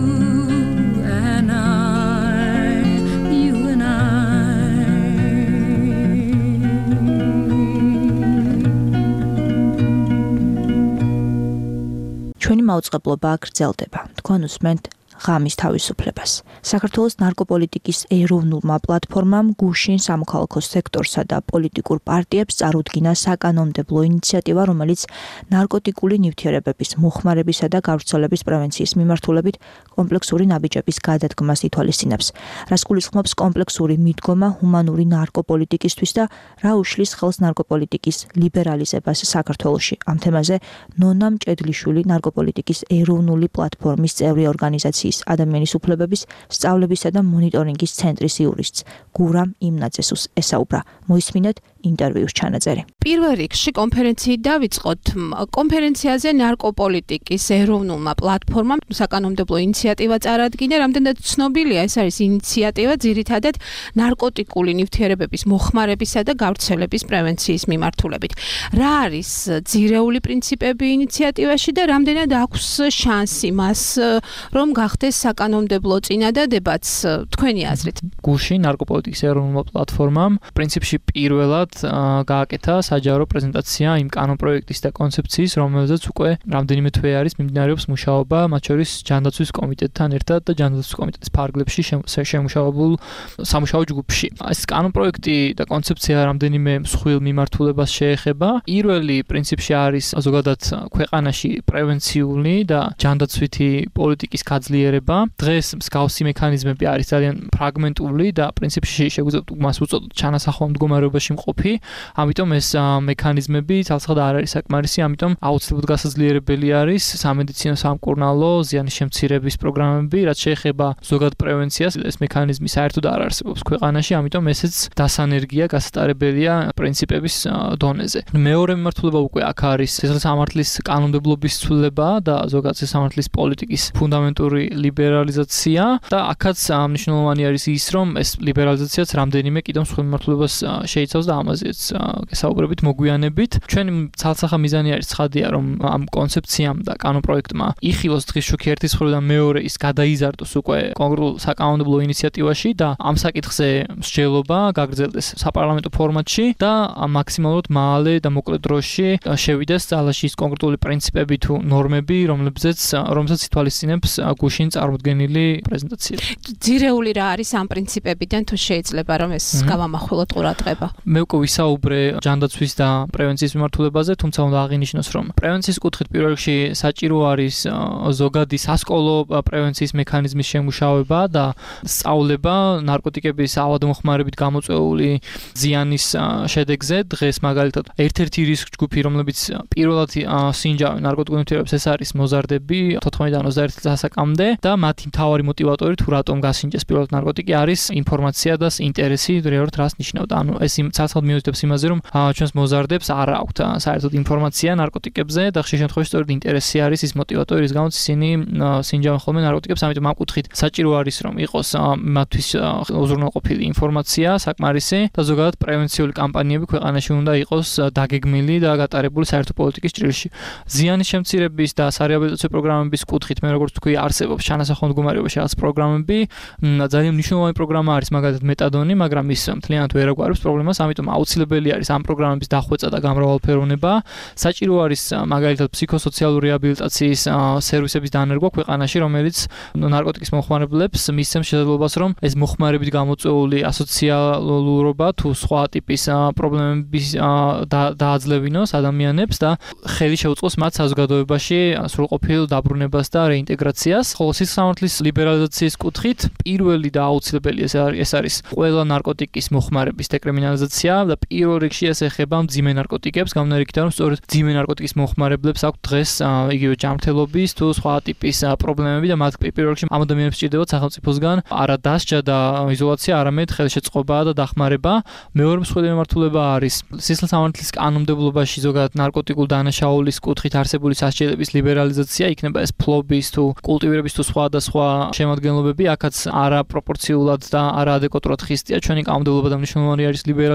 მაუწყებლობა გრძელდება. თქვენ უსმენთ ღამის თავისუფლებას. საქართველოს ნარკოპოლიტიკის ეროვნულმა პლატფორმამ გუშინ სამოქალაქო სექტორსა და პოლიტიკურ პარტიებს წარუდგინა საკანონმდებლო ინიციატივა, რომელიც ნარკოტიკული ნივთიერებების მოხმარებისა და გავრცელების პრევენციის მიმართულებით კომპლექსური ნაბიჯების გადადგმას ითვალისწინებს. რას გულისხმობს კომპლექსური მიდგომა ჰუმანური ნარკოპოლიტიკისთვის და რა უშლის ხელს ნარკოპოლიტიკის ლიბერალიზებას საქართველოში? ამ თემაზე ნონა მჭედლიშვილი, ნარკოპოლიტიკის ეროვნული პლატფორმის წევრი ორგანიზაციის ადამიანის უფლებების სწავლებისა და მონიტორინგის ცენტრის იურისტს გურამ იმნაძეს ესაუბრა. მოისმინეთ ინტერვიუს ჩანაწერი. პირველ რიგში კონფერენციით დავიწყოთ. კონფერენციაზე ნარკოპოლიტიკის ეროვნულმა პლატფორმამ საკანონმდებლო ინიციატივა წარადგინა. რამდენად ცნობილია, ეს არის ინიციატივა ძირითადად ნარკოტიკული ნივთიერებების მოხმარებისა და გავრცელების პრევენციის მიმართულებით. რა არის ძირეული პრინციპები ინიციატივაში და რამდენად აქვს შანსი მას, რომ გახდეს საკანონმდებლო წინადადებაც, თქვენი აზრით? გუშინ ნარკოპოლიტიკის ეროვნულმა პლატფორმამ პრინციპში პირველად გააკეთა საჯარო პრეზენტაცია იმ კანონპროექტის და კონცეფციის, რომელზეც უკვე რამდენიმე თვე არის მიმდინარეობს მუშაობა, მათ შორის ჯანდაცვის კომიტეტთან ერთად და ჯანდაცვის კომიტეტის ფარგლებში შემუშავებულ სამუშაო ჯგუფში. ეს კანონპროექტი და კონცეფცია რამდენიმე მსხვილ მიმართულებას შეეხება. პირველი პრინციპში არის ზოგადად ქვეყანაში პრევენციული და ჯანდაცვითი პოლიტიკის გაძლიერება. დღეს მსგავსი მექანიზმები არის ძალიან ფრაგმენტული და პრინციპში შეგვიძლია მას უწოდოთ ჩანასახვალ მდგომარეობაში მყოფი. ამიტომ ეს მექანიზმები ცალსახად არ არის საკმარისი, ამიტომ აუცილებლად გასაძლიერებელი არის სამედიცინო სამკურნალო ზიანის შემცირების პროგრამები, რაც შეეხება ზოგად პრევენციას. ეს მექანიზმი საერთოდ არ არსებობს ქვეყანაში, ამიტომ ესეც დასანერგია, გასატარებელია პრინციპების დონეზე. მეორე მიმართულება უკვე აქ არის სისხლისამართლის კანონმდებლობის ცვლილება და ზოგად სისხლისამართლის პოლიტიკის ფუნდამენტური ლიბერალიზაცია და აქაც მნიშვნელოვანი არის ის, რომ ეს ლიბერალიზაციაც რამდენიმე კიდევ მსხვილ მიმართულებას შეიცავს და ამაზეც გესაუბრებით მოგვიანებით. ჩვენი ცალსახა მიზანი არის ცხადია, რომ ამ კონცეფციამ და კანონპროექტმა იხილოს დღის შუქი ერთის მხრივ და მეორე ის გადაიზარდოს უკვე კონკრეტულ საკანონმდებლო ინიციატივაში და ამ საკითხზე მსჯელობა გაგრძელდეს საპარლამენტო ფორმატში და მაქსიმალურად მალე და მოკლე დროში შევიდეს ძალაში ის კონკრეტული პრინციპები თუ ნორმები, რომლებზეც რომელსაც ითვალისწინებს გუშინ წარმოდგენილი პრეზენტაცია. ძირეული რა არის ამ პრინციპებიდან, თუ შეიძლება რომ ეს გავამახვილოთ ყურადღება? მე უკვე ვისაუბრე ჯანდაცვის და პრევენციის მიმართულებაზე, თუმცა უნდა აღინიშნოს, რომ პრევენციის კუთხით პირველ რიგში საჭირო არის ზოგადი სასკოლო პრევენციის მექანიზმის შემუშავება და სწავლება ნარკოტიკების ავადმოხმარებით გამოწვეული ზიანის შედეგზე. დღეს მაგალითად ერთ-ერთი რისკ ჯგუფი, რომლებიც პირველად სინჯავენ ნარკოტიკულ ნივთიერებებს, ეს არის მოზარდები თოთხმეტიდან ოცდაერთი წლისაკამდე და მათი მთავარი მოტივატორი თუ რატომ გასინჯეს პირველად ნარკოტიკი არის ინფორმაცია და ინტერესი, რეალურად რას ნიშნავდა. ანუ ეს ცალსახად მიუთითებს იმაზე, რომ ჩვენს მოზარდებს არ აქვთ საერთოდ ინფორმაცია ნარკოტიკებზე და ხშირ შემთხვევაში სწორედ ინტერესი არის ის მოტივატორი, რის გამოც ისინი სინჯავენ ხოლმე ნარკოტიკებს. ამიტომ ამ კუთხით საჭირო არის, რომ იყოს მათთვის უზრუნველყოფილი ინფორმაცია საკმარისი და ზოგადად პრევენციული კამპანიები ქვეყანაში უნდა იყოს დაგეგმილი და გატარებული საერთო პოლიტიკის ჭრილში. ზიანის შემცირების და სარეაბილიტაციო პროგრამების კუთხით მე როგორც თქვი, არსებობს ჩანასახვალ მდგომარეობაში რაღაც პროგრამები. ძალიან მნიშვნელოვანი პროგრამა არის მაგალითად მეტადონი, მაგრამ ის მთლიანად ვერ აგვარებს პრობლემას, ამიტომ აუცილებელი არის ამ პროგრამების დახვეწა და გამრავალფეროვნება. საჭირო არის მაგალითად ფსიქოსოციალური რეაბილიტაციის სერვისების დანერგვა ქვეყანაში, რომელიც ნარკოტიკის მოხმარებლებს მისცემს შესაძლებლობას, რომ ეს მოხმარებით გამოწვეული ასოციალურობა თუ სხვა ტიპის პრობლემების დააძლევინოს ადამიანებს და ხელი შეუწყოს მათ საზოგადოებაში სრულყოფილ დაბრუნებას და რეინტეგრაციას. ხოლო სისხლისამართლის ლიბერალიზაციის კუთხით პირველი და აუცილებელი ეს არის ყველა ნარკოტიკის მოხმარების დეკრიმინალიზაცია და პირველ რიგში ეს ეხება მძიმე ნარკოტიკებს, გამონარიქით, რომ სწორედ მძიმე ნარკოტიკის მოხმარებლებს აქვთ დღეს იგივე ჯანმრთელობის თუ სხვა ტიპის პრობლემები და მათ პირველ რიგში ამ ადამიანებს სჭირდებათ სახელმწიფოსგან არა დასჯა და იზოლაცია, არამედ ხელშეწყობა და დახმარება. მეორე მსხვილი მიმართულება არის სისხლისამართლის კანონმდებლობაში ზოგადად ნარკოტიკულ დანაშაულის კუთხით არსებული სასჯელების ლიბერალიზაცია, იქნება ეს ფლობის თუ კულტივირების თუ სხვა და სხვა შემადგენლობები, აქაც არაპროპორციულად და არაადეკვატურად ხისტია ჩვენი კანონმდებლობა და მნიშვნელოვანი არის ლიბერალიზაცია.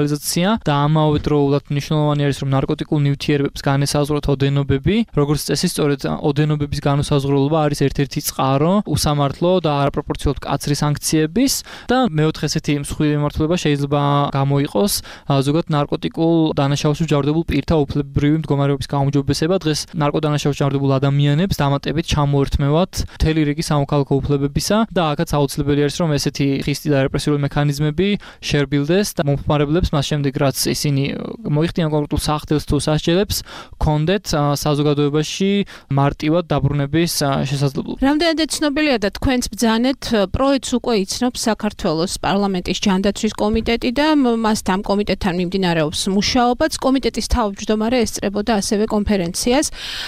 ინფორმაცია და ამავე დროულად მნიშვნელოვანი არის რომ ნარკოტიკულ ნივთიერებებს განესაზღვროთ ოდენობები, როგორც წესი სწორედ ოდენობების განუსაზღვრულობა არის ერთ-ერთი წყარო უსამართლო და არაპროპორციულად მკაცრი სანქციების და მეოთხე ესეთი მსხვილი მიმართულება შეიძლება გამოიყოს ზოგადად ნარკოტიკულ დანაშაულში ჯავრდებულ პირთა უფლებრივი მდგომარეობის გაუმჯობესება. დღეს ნარკოდანაშაულში ჯავრდებულ ადამიანებს დამატებით ჩამოერთმევათ მთელი რიგი სამოქალაქო უფლებებისა და აქაც აუცილებელი არის რომ ესეთი ხისტი და რეპრესიული მექანიზმები შერბილდეს და მომხმარებლებს მას შემდეგ რაც ისინი მოიხდიან კონკრეტულ სახდელს თუ სასჯელებს კონდეთ საზოგადოებაში მარტივად დაბრუნების შესაძლებლობა. რამდენადაც ცნობილია და თქვენც ბრძანეთ პროექტს უკვე იცნობს საქართველოს პარლამენტის ჯანდაცვის კომიტეტი და მასთან კომიტეტთან მიმდინარეობს მუშაობაც. კომიტეტის თავმჯდომარე ესწრებოდა ასევე კონფერენციას.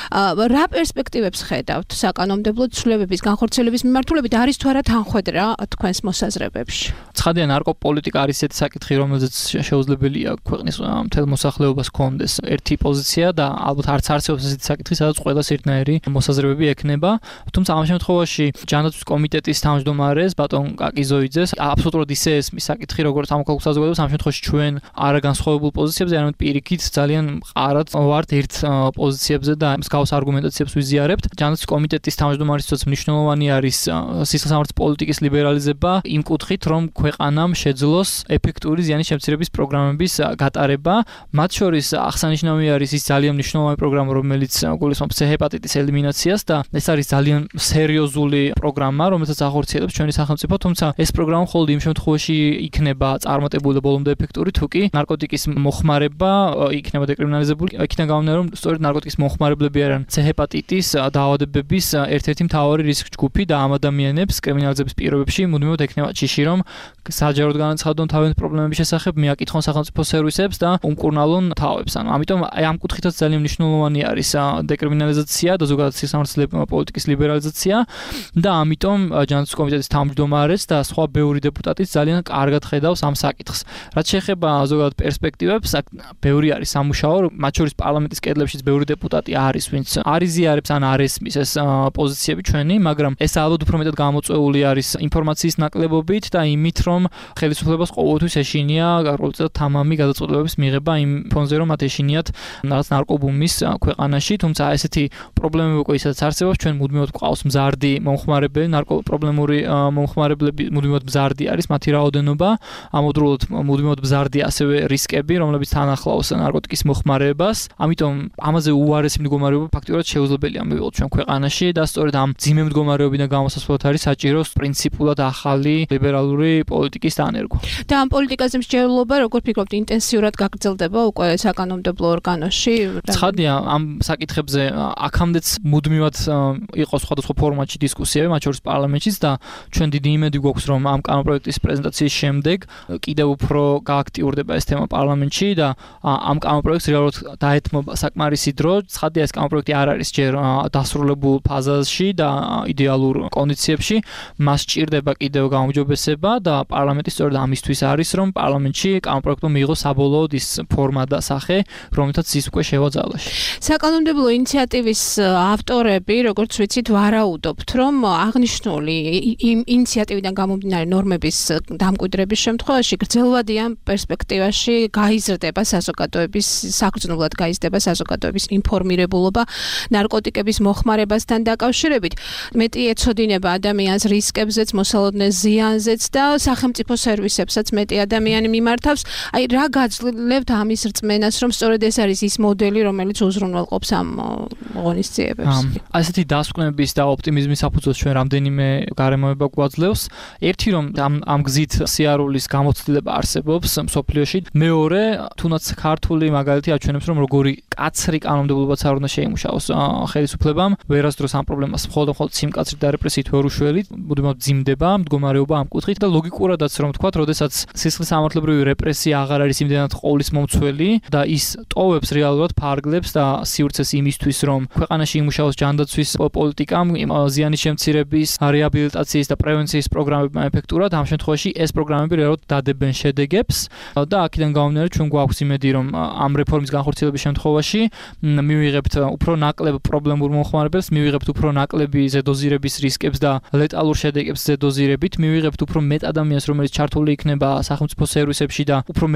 რა პერსპექტივებს ხედავთ საკანონმდებლო ცვლილებების განხორციელების მიმართულებით, არის თუ არა თანხვედრა თქვენს მოსაზრებებში? ცხადია ნარკოპოლიტიკა არის ესეთი საკითხი, რომელზეც შეუძლებელია ქვეყნის მთელ მოსახლეობას ჰქონდეს ერთი პოზიცია და ალბათ არც არსებობს ესეთი საკითხი, სადაც ყველას ერთნაირი მოსაზრებები ექნება. თუმცა ამ შემთხვევაში ჯანდაცვის კომიტეტის თავმჯდომარეს ბატონ კაკიზოიძეს აბსოლუტურად ისე ესმის საკითხი, როგორც სამოქალაქო საზოგადოებას ამ შემთხვევაში ჩვენ არაგანსხვავებულ პოზიციებზე, არამედ პირიქით ძალიან მყარად ვართ ერთ პოზიციებზე და მსგავს არგუმენტაციებს ვიზიარებთ. ჯანდაცვის კომიტეტის თავმჯდომარისთვის მნიშვნელოვანი არის სისხლსამართლოს პოლიტიკის ლიბერალიზება იმ კუთხით, რომ ქვეყანამ შეძლოს ეფექტური ზიანის შემცირების პროგრამების გატარება. მათ შორის აღსანიშნავი არის ის ძალიან მნიშვნელოვანი პროგრამა, რომელიც გულისხმობს ჰეპატიტის ელიმინაციას და ეს არის ძალიან სერიოზული პროგრამა, რომელსაც ახორციელებს ჩვენი სახელმწიფო, თუმცა ეს პროგრამა მხოლოდ იმ შემთხვევაში იქნება წარმატებული და ბოლომდე ეფექტური, თუ კი ნარკოტიკის მოხმარება იქნება დეკრიმინალიზებული. იქიდან გამომდინარე, რომ სწორედ ნარკოტიკის მოხმარებლები არიან ჰეპატიტის დაავადებების ერთ-ერთი მთავარი რისკ ჯგუფი და ამ ადამიანებს კრიმინალიზების პირობებში მუდმივად ექნება ჯიში, რომ საჯაროდ განაცხადონ თავიანთი პრობლემების შესახებ, მიაკითხონ სახელმწიფო სერვისებს და უმკურნალონ თავებს. ანუ ამიტომ აი ამ კუთხითაც ძალიან მნიშვნელოვანი არის დეკრიმინალიზაცია და ზოგადად სისხლსამართლოს პოლიტიკის ლიბერალიზაცია და ამიტომ ჯანდაცვის კომიტეტის თავმჯდომარეს და სხვა ბევრი დეპუტატიც ძალიან კარგად ხედავს ამ საკითხს. რაც შეეხება ზოგადად პერსპექტივებს, აქ ბევრი არის სამუშაო, მათ შორის პარლამენტის კედლებშიც ბევრი დეპუტატი არის, ვინც არ იზიარებს ან არ ესმის ეს პოზიციები ჩვენი, მაგრამ ეს ალბათ უფრო მეტად გამოწვეული არის ინფორმაციის ნაკლებობით და იმით, რომ ხელისუფლებას ყოველთვის ეშინია გარკვეულწილად თამამი გადაწყვეტილებების მიღება იმ ფონზე, რომ მათ ეშინიათ რაღაც ნარკობუმის ქვეყანაში, თუმცა ესეთი პრობლემები უკვე ისაც არსებობს, ჩვენ მუდმივად გვყავს მზარდი მომხმარებელი, ნარკოპრობლემური მომხმარებლები მუდმივად მზარდი არის მათი რაოდენობა, ამავდროულად მუდმივად მზარდი ასევე რისკები, რომლებიც თან ახლავს ნარკოტიკის მოხმარებას. ამიტომ ამაზე უარესი მდგომარეობა ფაქტობრივად შეუძლებელია მივიღოთ ჩვენ ქვეყანაში და სწორედ ამ ძიმე მდგომარეობიდან გამოსასვლელად არის საჭირო პრინციპულად ახალი ლიბერალური პოლიტიკის დანერგვა. და ამ პოლიტიკაზე მსჯელობა, როგორ ფიქრობთ, ინტენსიურად გაგრძელდება უკვე საკანონმდებლო ორგანოში? ცხადია, ამ საკითხებზე აქამდეც მუდმივად იყო სხვადასხვა ფორმატში დისკუსიები, მათ შორის პარლამენტშიც და ჩვენ დიდი იმედი გვაქვს, რომ ამ კანონპროექტის პრეზენტაციის შემდეგ კიდევ უფრო გააქტიურდება ეს თემა პარლამენტში და ამ კანონპროექტს რეალურად დაეთმობა საკმარისი დრო. ცხადია, ეს კანონპროექტი არ არის ჯერ დასრულებულ ფაზაში და იდეალურ კონდიციებში, მას სჭირდება კიდევ გაუმჯობესება და პარლამენტი სწორედ ამისთვის არის, რომ პარლამენტში კანონპროექტმა მიიღოს საბოლოოდ ის ფორმა და სახე, რომელთაც ის უკვე შევაძალა. საკანონმდებლო ინიციატივის ავტორები, როგორც ვიცით, ვარაუდობთ, რომ აღნიშნული იმ ინიციატივიდან გამომდინარე ნორმების დამკვიდრების შემთხვევაში გრძელვადიან პერსპექტივაში გაიზრდება საზოგადოების, საგრძნობლად გაიზრდება საზოგადოების ინფორმირებულობა ნარკოტიკების მოხმარებასთან დაკავშირებით. მეტი ეცოდინება ადამიანს რისკებზეც, მოსალოდნელ ზიანზეც და სახელმწიფო სერვისებსაც მეტი ადამიანი მიმართავს. აი რა გაძლევთ ამის რწმენას, რომ სწორედ ეს არის ის მოდელი, რომელიც უზრუნველყოფს ამ ღონისძიებებს? ასეთი დასკვნების და ოპტიმიზმის საფუძველს ჩვენ რამდენიმე გარემოება გვაძლევს. ერთი რომ ამ ამ გზით სიარულის გამოცდილება არსებობს მსოფლიოში. მეორე, თუნდაც ქართული მაგალითი აჩვენებს, რომ როგორი კაცრი კანონმდებლობაც არ უნდა შეიმუშაოს ხელისუფლებამ, ვერასდროს ამ პრობლემას მხოლოდ მხოლოდ სიმკაცრით და რეპრესიით ვერ უშველით, მუდმივად მძიმდება მდგომარეობა ამ კუთხით და ლოგიკურადაც რომ ვთქვათ, როდესაც სისხლისამართლებრივი რეპრესია აღარ არის იმდენად ყოვლის მომცველი და ის ტოვებს რეალურად ფარგლებს და სივრცეს იმისთვის, რომ ქვეყანაში იმუშაოს ჯანდაცვის პოლიტიკამ, ზიანის შემცირების, რეაბილიტაციის და პრევენციის პროგრამებმა ეფექტურად, ამ შემთხვევაში ეს პროგრამები რეალურად დადებენ შედეგებს და აქედან გამომდინარე ჩვენ გვაქვს იმედი, რომ ამ რეფორმის განხორციელების შემთხვევაში მივიღებთ უფრო ნაკლებ პრობლემურ მომხმარებელს, მივიღებთ უფრო ნაკლები ზედოზირების რისკებს და ლეტალურ შედეგებს ზედოზირებით, მივიღებთ უფრო მეტ ადამიანს, რომელიც ჩართული იქნება სახელმწიფო სერვისებში და უფრო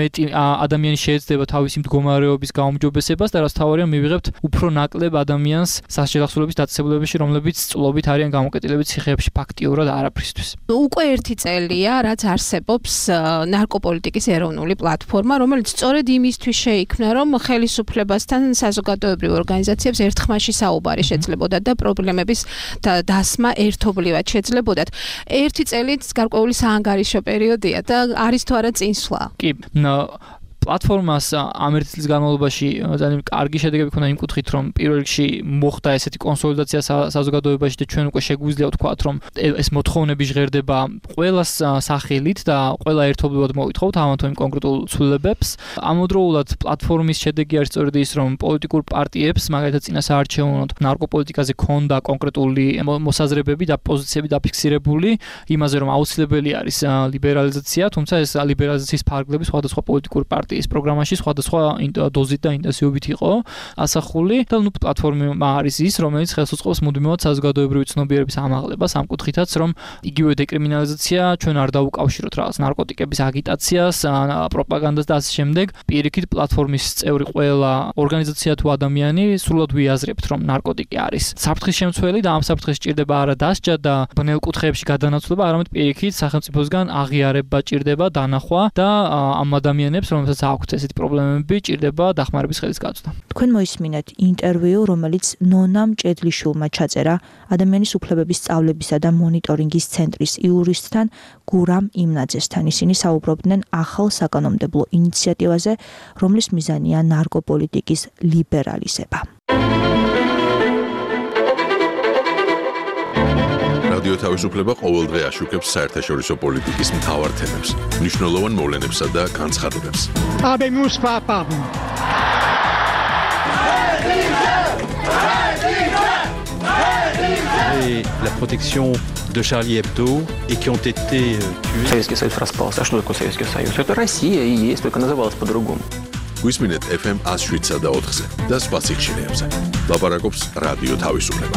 მეტი ადამიანი შეეცდება თავისი მდგომარეობის გაუმჯობესებას და რაც თავარია მივიღებთ უფრო ნაკლებ ადამიანს სასჯელახსოვრების დაწესებულებაში, რომლებიც წლობით არიან გამოკეტილებით ციხეებში ფაქტიურად არაფრისთვის. უკვე ერთი წელია, რაც არსებობს ნარკოპოლიტიკის ეროვნული პლატფორმა, რომელიც სწორედ იმისთვის შეიქმნა, რომ ხელისუფლებასთან საზოგადოებრივ ორგანიზაციებს ერთხმაში საუბარი შეძლებოდათ და პრობლემების დასმა ერთობლივად შეძლებოდათ. ერთი წელიც გარკვეული საანგარიშო პერიოდია და არის თუ არა წინსვლა. კი, პლატფორმას ამ ერთი წლის განმავლობაში ძალიან კარგი შედეგები ჰქონდა იმ კუთხით, რომ პირველ რიგში მოხდა ესეთი კონსოლიდაცია საზოგადოებაში და ჩვენ უკვე შეგვიძლია ვთქვათ, რომ ეს მოთხოვნები ჟღერდება ყველას სახელით და ყველა ერთობლივად მოვითხოვთ ამათო იმ კონკრეტულ ცვლილებებს. ამავდროულად პლატფორმის შედეგი არის სწორედ ის, რომ პოლიტიკურ პარტიებს, მაგალითად წინასაარჩევნოდ ნარკოპოლიტიკაზე ქონდა კონკრეტული მოსაზრებები და პოზიციები დაფიქსირებული იმაზე, რომ აუცილებელი არის ლიბერალიზაცია, თუმცა ეს ლიბერალიზაციის ფარგლები სხვადასხვა პოლიტიკურ პარტიებს ის პროგრამაში სხვადასხვა დოზით და ინტენსივობით იყო ასახული და ნუ პლატფორმა არის ის, რომელიც ხელს უწყობს მუდმივად საზოგადოებრივი ცნობიერების ამაღლებას ამ კუთხითაც, რომ იგივე დეკრიმინალიზაცია ჩვენ არ დაუკავშიროთ რაღაც ნარკოტიკების აგიტაციას, პროპაგანდას და ასე შემდეგ. პირიქით პლატფორმის წევრი ყველა ორგანიზაცია თუ ადამიანი სრულად ვიაზრებთ, რომ ნარკოტიკი არის საფრთხის შემცველი და ამ საფრთხეს სჭირდება არა დასჯა და ბნელ კუთხეებში გადანაცვლება, არამედ პირიქით სახელმწიფოსგან აღიარება ჭირდება, დანახვა და ამ ადამიანებს, რომელსაც აქვთ ესეთი პრობლემები, ჭირდება დახმარების ხელის გაწვდა. თქვენ მოისმინეთ ინტერვიუ, რომელიც ნონამ ჭედლიშვილმა ჩაწერა ადამიანის უფლებების სწავლებისა და მონიტორინგის ცენტრის იურისტთან გურამ იმნაძესთან. ისინი საუბრობდნენ ახალ საკანონმდებლო ინიციატივაზე, რომლის მიზანია ნარკოპოლიტიკის ლიბერალიზება. რადიო თავისუფლება ყოველდღე აშუქებს საერთაშორისო პოლიტიკის მთავარ თემებს, მნიშვნელოვან მოვლენებსა და განცხადებებს. Habemus papam. Et la protection de Charlie Hebdo et qui ont été tués. Советский Союз распался. А что такое Советский Союз? Это Россия и есть, только называлась по-другому. გვისმინეთ эф эм one oh seven და four-ზე და სხვა სიხშირეებზე. ლაპარაკობს რადიო თავისუფლება.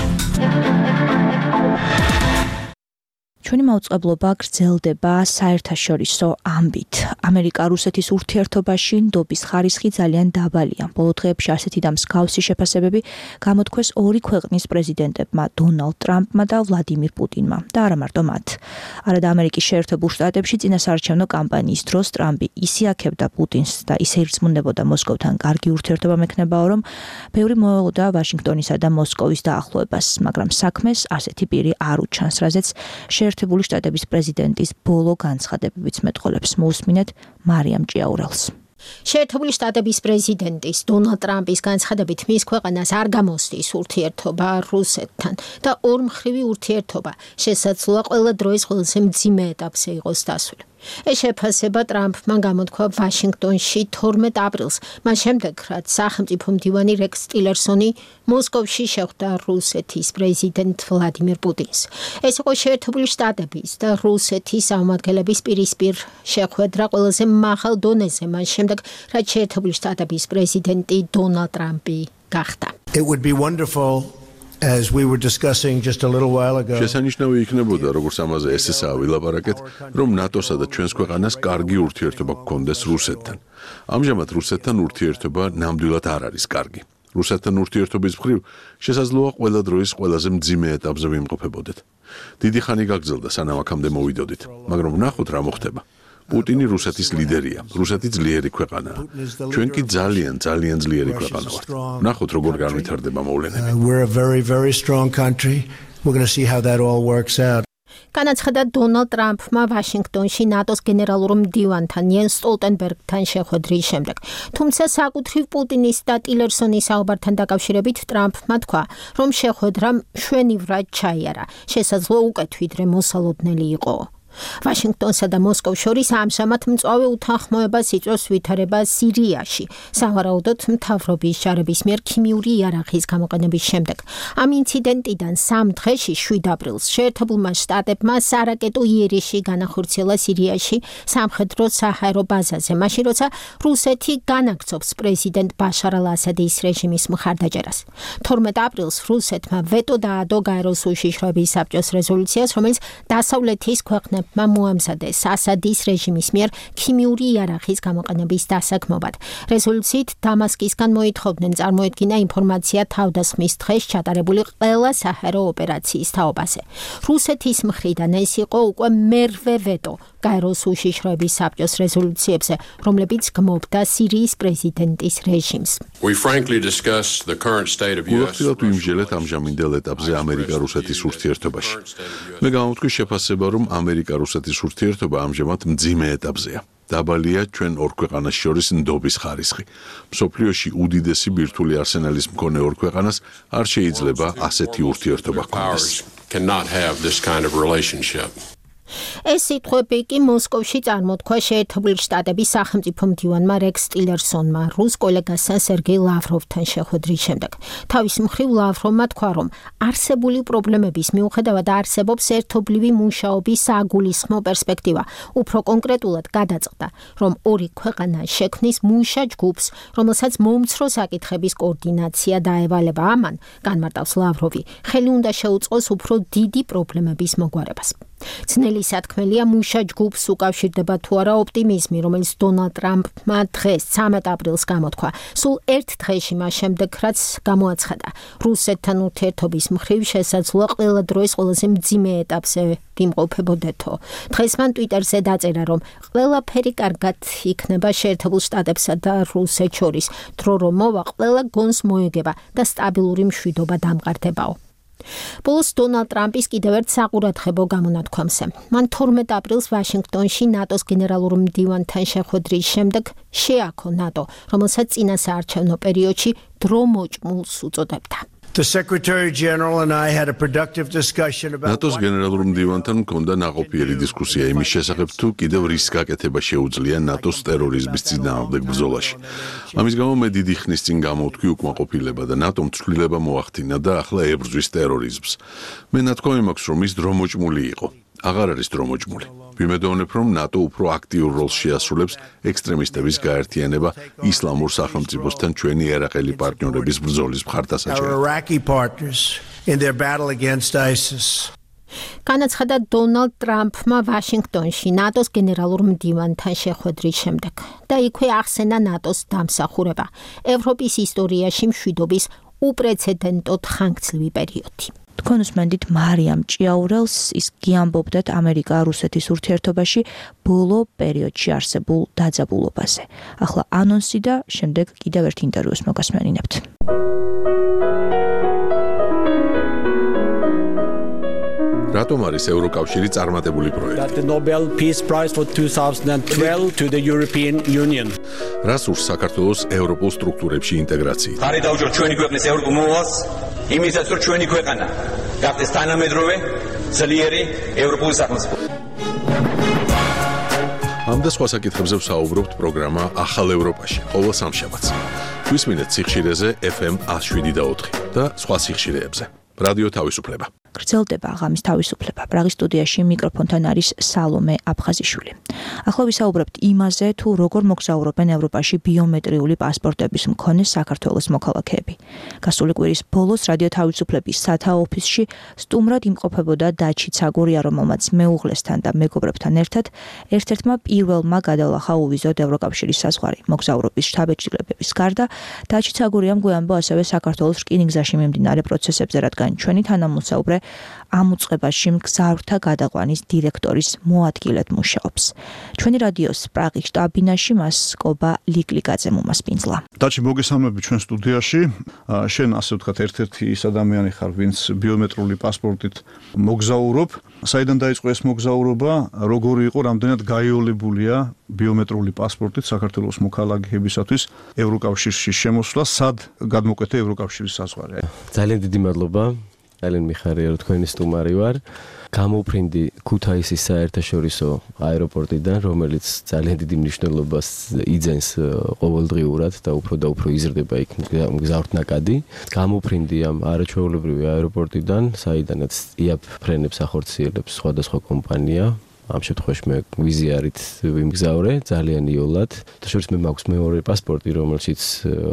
ჩვენი მაუწყებლობა გრძელდება საერთაშორისო ამბით. ამერიკა-რუსეთის ურთიერთობაში ნდობის ხარისხი ძალიან დაბალია. ბოლო დღეებში ასეთი და მსგავსი შეფასებები გამოთქვეს ორი ქვეყნის პრეზიდენტებმა, დონალდ ტრამპმა და ვლადიმირ პუტინმა და არა მარტო მათ. არადა ამერიკის შეერთებულ შტატებში წინასაარჩევნო კამპანიის დროს ტრამპი ისე აქებდა პუტინს და ისე ირწმუნდებოდა მოსკოვთან კარგი ურთიერთობა მექნებაო, რომ ბევრი მოელოდა ვაშინგტონისა და მოსკოვის დაახლოებას, მაგრამ საქმეს ასეთი პირი არ უჩანს, რაზეც შეერთებული შტატების პრეზიდენტის ბოლო განცხადებებიც მეტყოლებს. მოусმინეთ მარიამ ჭიაურელს. შეერთებული შტატების პრეზიდენტის დონალდ ტრამპის განცხადებით მის ქვეყანას არ გამოსდის ურთიერთობა რუსეთთან და ორმხრივი ურთიერთობა შესაძლოა ყველა დროის ყველაზე მძიმე ეტაპზე იყოს დასული. ეს შეფასება ტრამპმა გამოთქვა ვაშინგტონში თორმეტ აპრილს, მას შემდეგ, რაც სახელმწიფო მდივანი რექს ტილერსონი მოსკოვში შეხვდა რუსეთის პრეზიდენტ ვლადიმირ პუტინს. ეს იყო შეერთებული შტატების და რუსეთის წარმომადგენლების პირისპირ შეხვედრა ყველაზე მაღალ დონეზე, მას შემდეგ, რაც შეერთებული შტატების პრეზიდენტი დონალდ ტრამპი გახდა. It would be wonderful as we were discussing just a little while ago. შესანიშნავი იქნებოდა, როგორც ამაზე ესესაა ვილაპარაკეთ, რომ ნატოსა და ჩვენს ქვეყანას კარგი ურთიერთობა გქონდეს რუსეთთან. ამჟამად რუსეთთან ურთიერთობა ნამდვილად არ არის კარგი. რუსეთთან ურთიერთობის მხრივ შესაძლოა ყველა დროის ყველაზე მძიმე ეტაპზე ვიმყოფებოდეთ. დიდი ხანი გაგრძელდა, სანამ აქამდე მოვიდოდით, მაგრამ ვნახოთ რა მოხდება. პუტინი რუსეთის ლიდერია, რუსეთი ძლიერი ქვეყანაა. ჩვენ კი ძალიან, ძალიან ძლიერი ქვეყანა ვართ. ვნახოთ როგორ განვითარდება მოვლენები. We're a very very strong country. We're going to see how that all works out. განაცხადა დონალდ ტრამპმა ვაშინგტონში ნატოს გენერალურ მდივანთან იენს სტოლტენბერგთან შეხვედრის შემდეგ. თუმცა საკუთრივ პუტინის და ტილერსონის საუბართან დაკავშირებით ტრამპმა თქვა, რომ შეხვედრა მშვენივრად ჩაიარა, შესაძლოა უკეთ ვიდრე მოსალოდნელი იყო. ვაშინგტონსა და მოსკოვს შორის ამჟამად მწვავე უთანხმოებას იწვევს ვითარება სირიაში, სავარაუდოდ მთავრობის ჯარების მიერ ქიმიური იარაღის გამოყენების შემდეგ. ამ ინციდენტიდან სამ დღეში შვიდ აპრილს შეერთებულმა შტატებმა სარაკეტო იერიში განახორციელა სირიაში სამხედრო საჰაერო ბაზაზე, მაშინ როცა რუსეთი განაგრძობს პრეზიდენტ ბაშარ ალ-ასადის რეჟიმის მხარდაჭერას. თორმეტ აპრილს რუსეთმა ვეტო დაადო გაეროს უშიშროების საბჭოს რეზოლუციას, რომელიც დასავლეთის ქვეყნებს ხელისუფლებმა მოამზადეს ასადის რეჟიმის მიერ ქიმიური იარაღის გამოყენების დასაქმებად. რეზოლუციით დამასკისგან მოითხოვდნენ წარმოედგინა ინფორმაცია თავდასხმის დღეს ჩატარებული ყველა საჰაერო ოპერაციის თაობაზე. რუსეთის მხრიდან ეს იყო უკვე მერვე ვეტო გაეროს უშიშროების საბჭოს რეზოლუციებზე, რომლებიც გმობდა სირიის პრეზიდენტის რეჟიმს. We frankly discuss the current state of U S ვიმსჯელეთ ამჟამინდელ ეტაპზე ამერიკა-რუსეთის ურთიერთობაში. მე გამოვთქვი შეფასება, რომ ამერიკა-რუსეთის ურთიერთობა ამჟამად მძიმე ეტაპზეა. დაბალია ჩვენ ორ ქვეყანას შორის ნდობის ხარისხი. მსოფლიოში უდიდესი ბირთვული არსენალის მქონე ორ ქვეყანას არ შეიძლება ასეთი ურთიერთობა ჰქონდეს. cannot have this kind of relationship. ეს სიტყვები კი მოსკოვში წარმოთქვა შეერთებული შტატების სახელმწიფო მდივანმა რექს ტილერსონმა რუს კოლეგასთან სერგეი ლავროვთან შეხვედრის შემდეგ. თავის მხრივ ლავროვმა თქვა, რომ არსებული პრობლემების მიუხედავად არსებობს ერთობლივი მუშაობის საგულისხმო პერსპექტივა. უფრო კონკრეტულად გადაწყდა, რომ ორი ქვეყანა შექმნის მუშა ჯგუფს, რომელსაც მომცრო საკითხების კოორდინაცია დაევალება. ამან, განმარტავს ლავროვი, ხელი უნდა შეუწყოს უფრო დიდი პრობლემების მოგვარებას. ძნელი სათქმელია მუშა ჯგუფს უკავშირდება თუ არა ოპტიმიზმი, რომელიც დონალდ ტრამპმა დღეს ცამეტ აპრილს გამოთქვა. სულ ერთ დღეში მას შემდეგ, რაც გამოაცხადა, რუსეთთან ურთიერთობის მხრივ შესაძლოა ყველა დროის ყველაზე მძიმე ეტაპზე იმყოფებოდეთო. დღეს მან ტვიტერზე დაწერა, რომ ყველაფერი კარგად იქნება შეერთებულ შტატებსა და რუსეთს შორის, დრო რომ მოვა, ყველა გონს მოეგება და სტაბილური მშვიდობა დამყარდებაო. ბოლოს დონალდ ტრამპის კიდევ ერთ საყურადღებო გამონათქვამზე. მან თორმეტ აპრილს ვაშინგტონში ნატოს გენერალურ მდივანთან შეხვედრის შემდეგ შეაქო ნატო, რომელსაც წინასაარჩევნო პერიოდში დრო მოჭმულს უწოდებდა. The Secretary General and I had a productive discussion about ნატოს გენერალურ მდივანთან მქონდა ნაყოფიერი დისკუსია იმის შესახებ, თუ კიდევ რის გაკეთება შეუძლია ნატოს ტერორიზმის წინააღმდეგ ბრძოლაში. ამის გამო მე დიდი ხნის წინ გამოვთქვი უკმაყოფილება და ნატომ ცვლილება მოახდინა და ახლა ებრძვის ტერორიზმს. მე ნათქვამი მაქვს, რომ ის დრო მოჭმული იყო. აღარ არის დრო მოჭმული. ვიმედოვნებ, რომ ნატო უფრო აქტიურ როლს შეასრულებს ექსტრემისტების გაერთიანება ისლამურ სახელმწიფოსთან ჩვენი ერაყელი პარტნიორების ბრძოლის მხარდასაჭერად. განაცხადა დონალდ ტრამპმა ვაშინგტონში ნატოს გენერალურ მდივანთან შეხვედრის შემდეგ და იქვე ახსენა ნატოს დამსახურება. ევროპის ისტორიაში მშვიდობის უპრეცედენტოდ ხანგრძლივი პერიოდი. თქვენ უსმენდით მარიამ ჭიაურელს, ის გიამბობდათ ამერიკა-რუსეთის ურთიერთობაში ბოლო პერიოდში არსებულ დაძაბულობაზე. ახლა ანონსი და შემდეგ კიდევ ერთ ინტერვიუს მოგასმენინებთ. რატომ არის ევროკავშირი წარმატებული პროექტი? The Nobel Peace Prize for twenty twelve to the European Union. რას ურს საქართველოს ევროპულ სტრუქტურებში ინტეგრაციით? ხარი დაუჭიროთ ჩვენი ქვეყნის ევროპულ მოვალს, იმისაც რომ ჩვენი ქვეყანა გახდეს თანამედროვე, ძლიერი ევროპული სახელმწიფო. ამ და სხვა საკითხებზე ვსაუბრობთ პროგრამა ახალ ევროპაში, ყოველ სამშაბათს. გვისმინეთ სიხშირეზე ეფ ემ one oh seven და ოთხი და სხვა სიხშირეებზე. რადიო თავისუფლება. გრძელდება აღამის თავისუფლება. პრაღის სტუდიაში მიკროფონთან არის სალომე აფხაზიშვილი. ახლა ვისაუბრებთ იმაზე, თუ როგორ მოგზაურობენ ევროპაში ბიომეტრიული პასპორტების მქონე საქართველოს მოქალაქეები. გასული კვირის ბოლოს რადიო თავისუფლების სათა ოფისში სტუმრად იმყოფებოდა დაჩი ცაგურია, რომელმაც მეუღლესთან და მეგობრებთან ერთად ერთ-ერთმა პირველმა გადალახა უვიზოდ ევროკავშირის საზღვარი. მოგზაურობის შთაბეჭდილებების გარდა დაჩი ცაგურიამ გვეამბო ასევე საქართველოს რკინიგზაში მიმდინარე პროცესებზე, რადგან ჩვენი თანამოსაუბრე ამ უწყებაში მგზავრთა გადაყვანის დირექტორის მოადგილედ მუშაობს. ჩვენი რადიოს პრაღის შტაბ-ბინაში მას სკობა ლიკლიკაძე მომასპინძლა. დაჩი, მოგესალმები ჩვენ სტუდიაში. შენ ასე ვთქვათ, ერთ-ერთი ის ადამიანი ხარ, ვინც ბიომეტრიული პასპორტით მოგზაურობ. საიდან დაიწყო ეს მოგზაურობა? როგორი იყო, რამდენად გაიოლებულია ბიომეტრიული პასპორტით საქართველოს მოქალაქეებისათვის ევროკავშირში შემოსვლა, სად გადმოკვეთა ევროკავშირის საზღვარი? ძალიან დიდი მადლობა. ძალიან მიხარია, რომ თქვენი სტუმარი ვარ. გამოვფრინდი ქუთაისის საერთაშორისო აეროპორტიდან, რომელიც ძალიან დიდი მნიშვნელობას იძენს ყოველდღიურად და უფრო და უფრო იზრდება იქ მგზავრთნაკადი. გამოვფრინდი ამ არაჩვეულებრივი აეროპორტიდან, საიდანაც იაფ ფრენებს ახორციელებს სხვადასხვა კომპანია. ამ შემთხვევაში მე ვიზიარით ვიმგზავრე ძალიან იოლად. შორის მე მაქვს მეორე პასპორტი, რომელშიც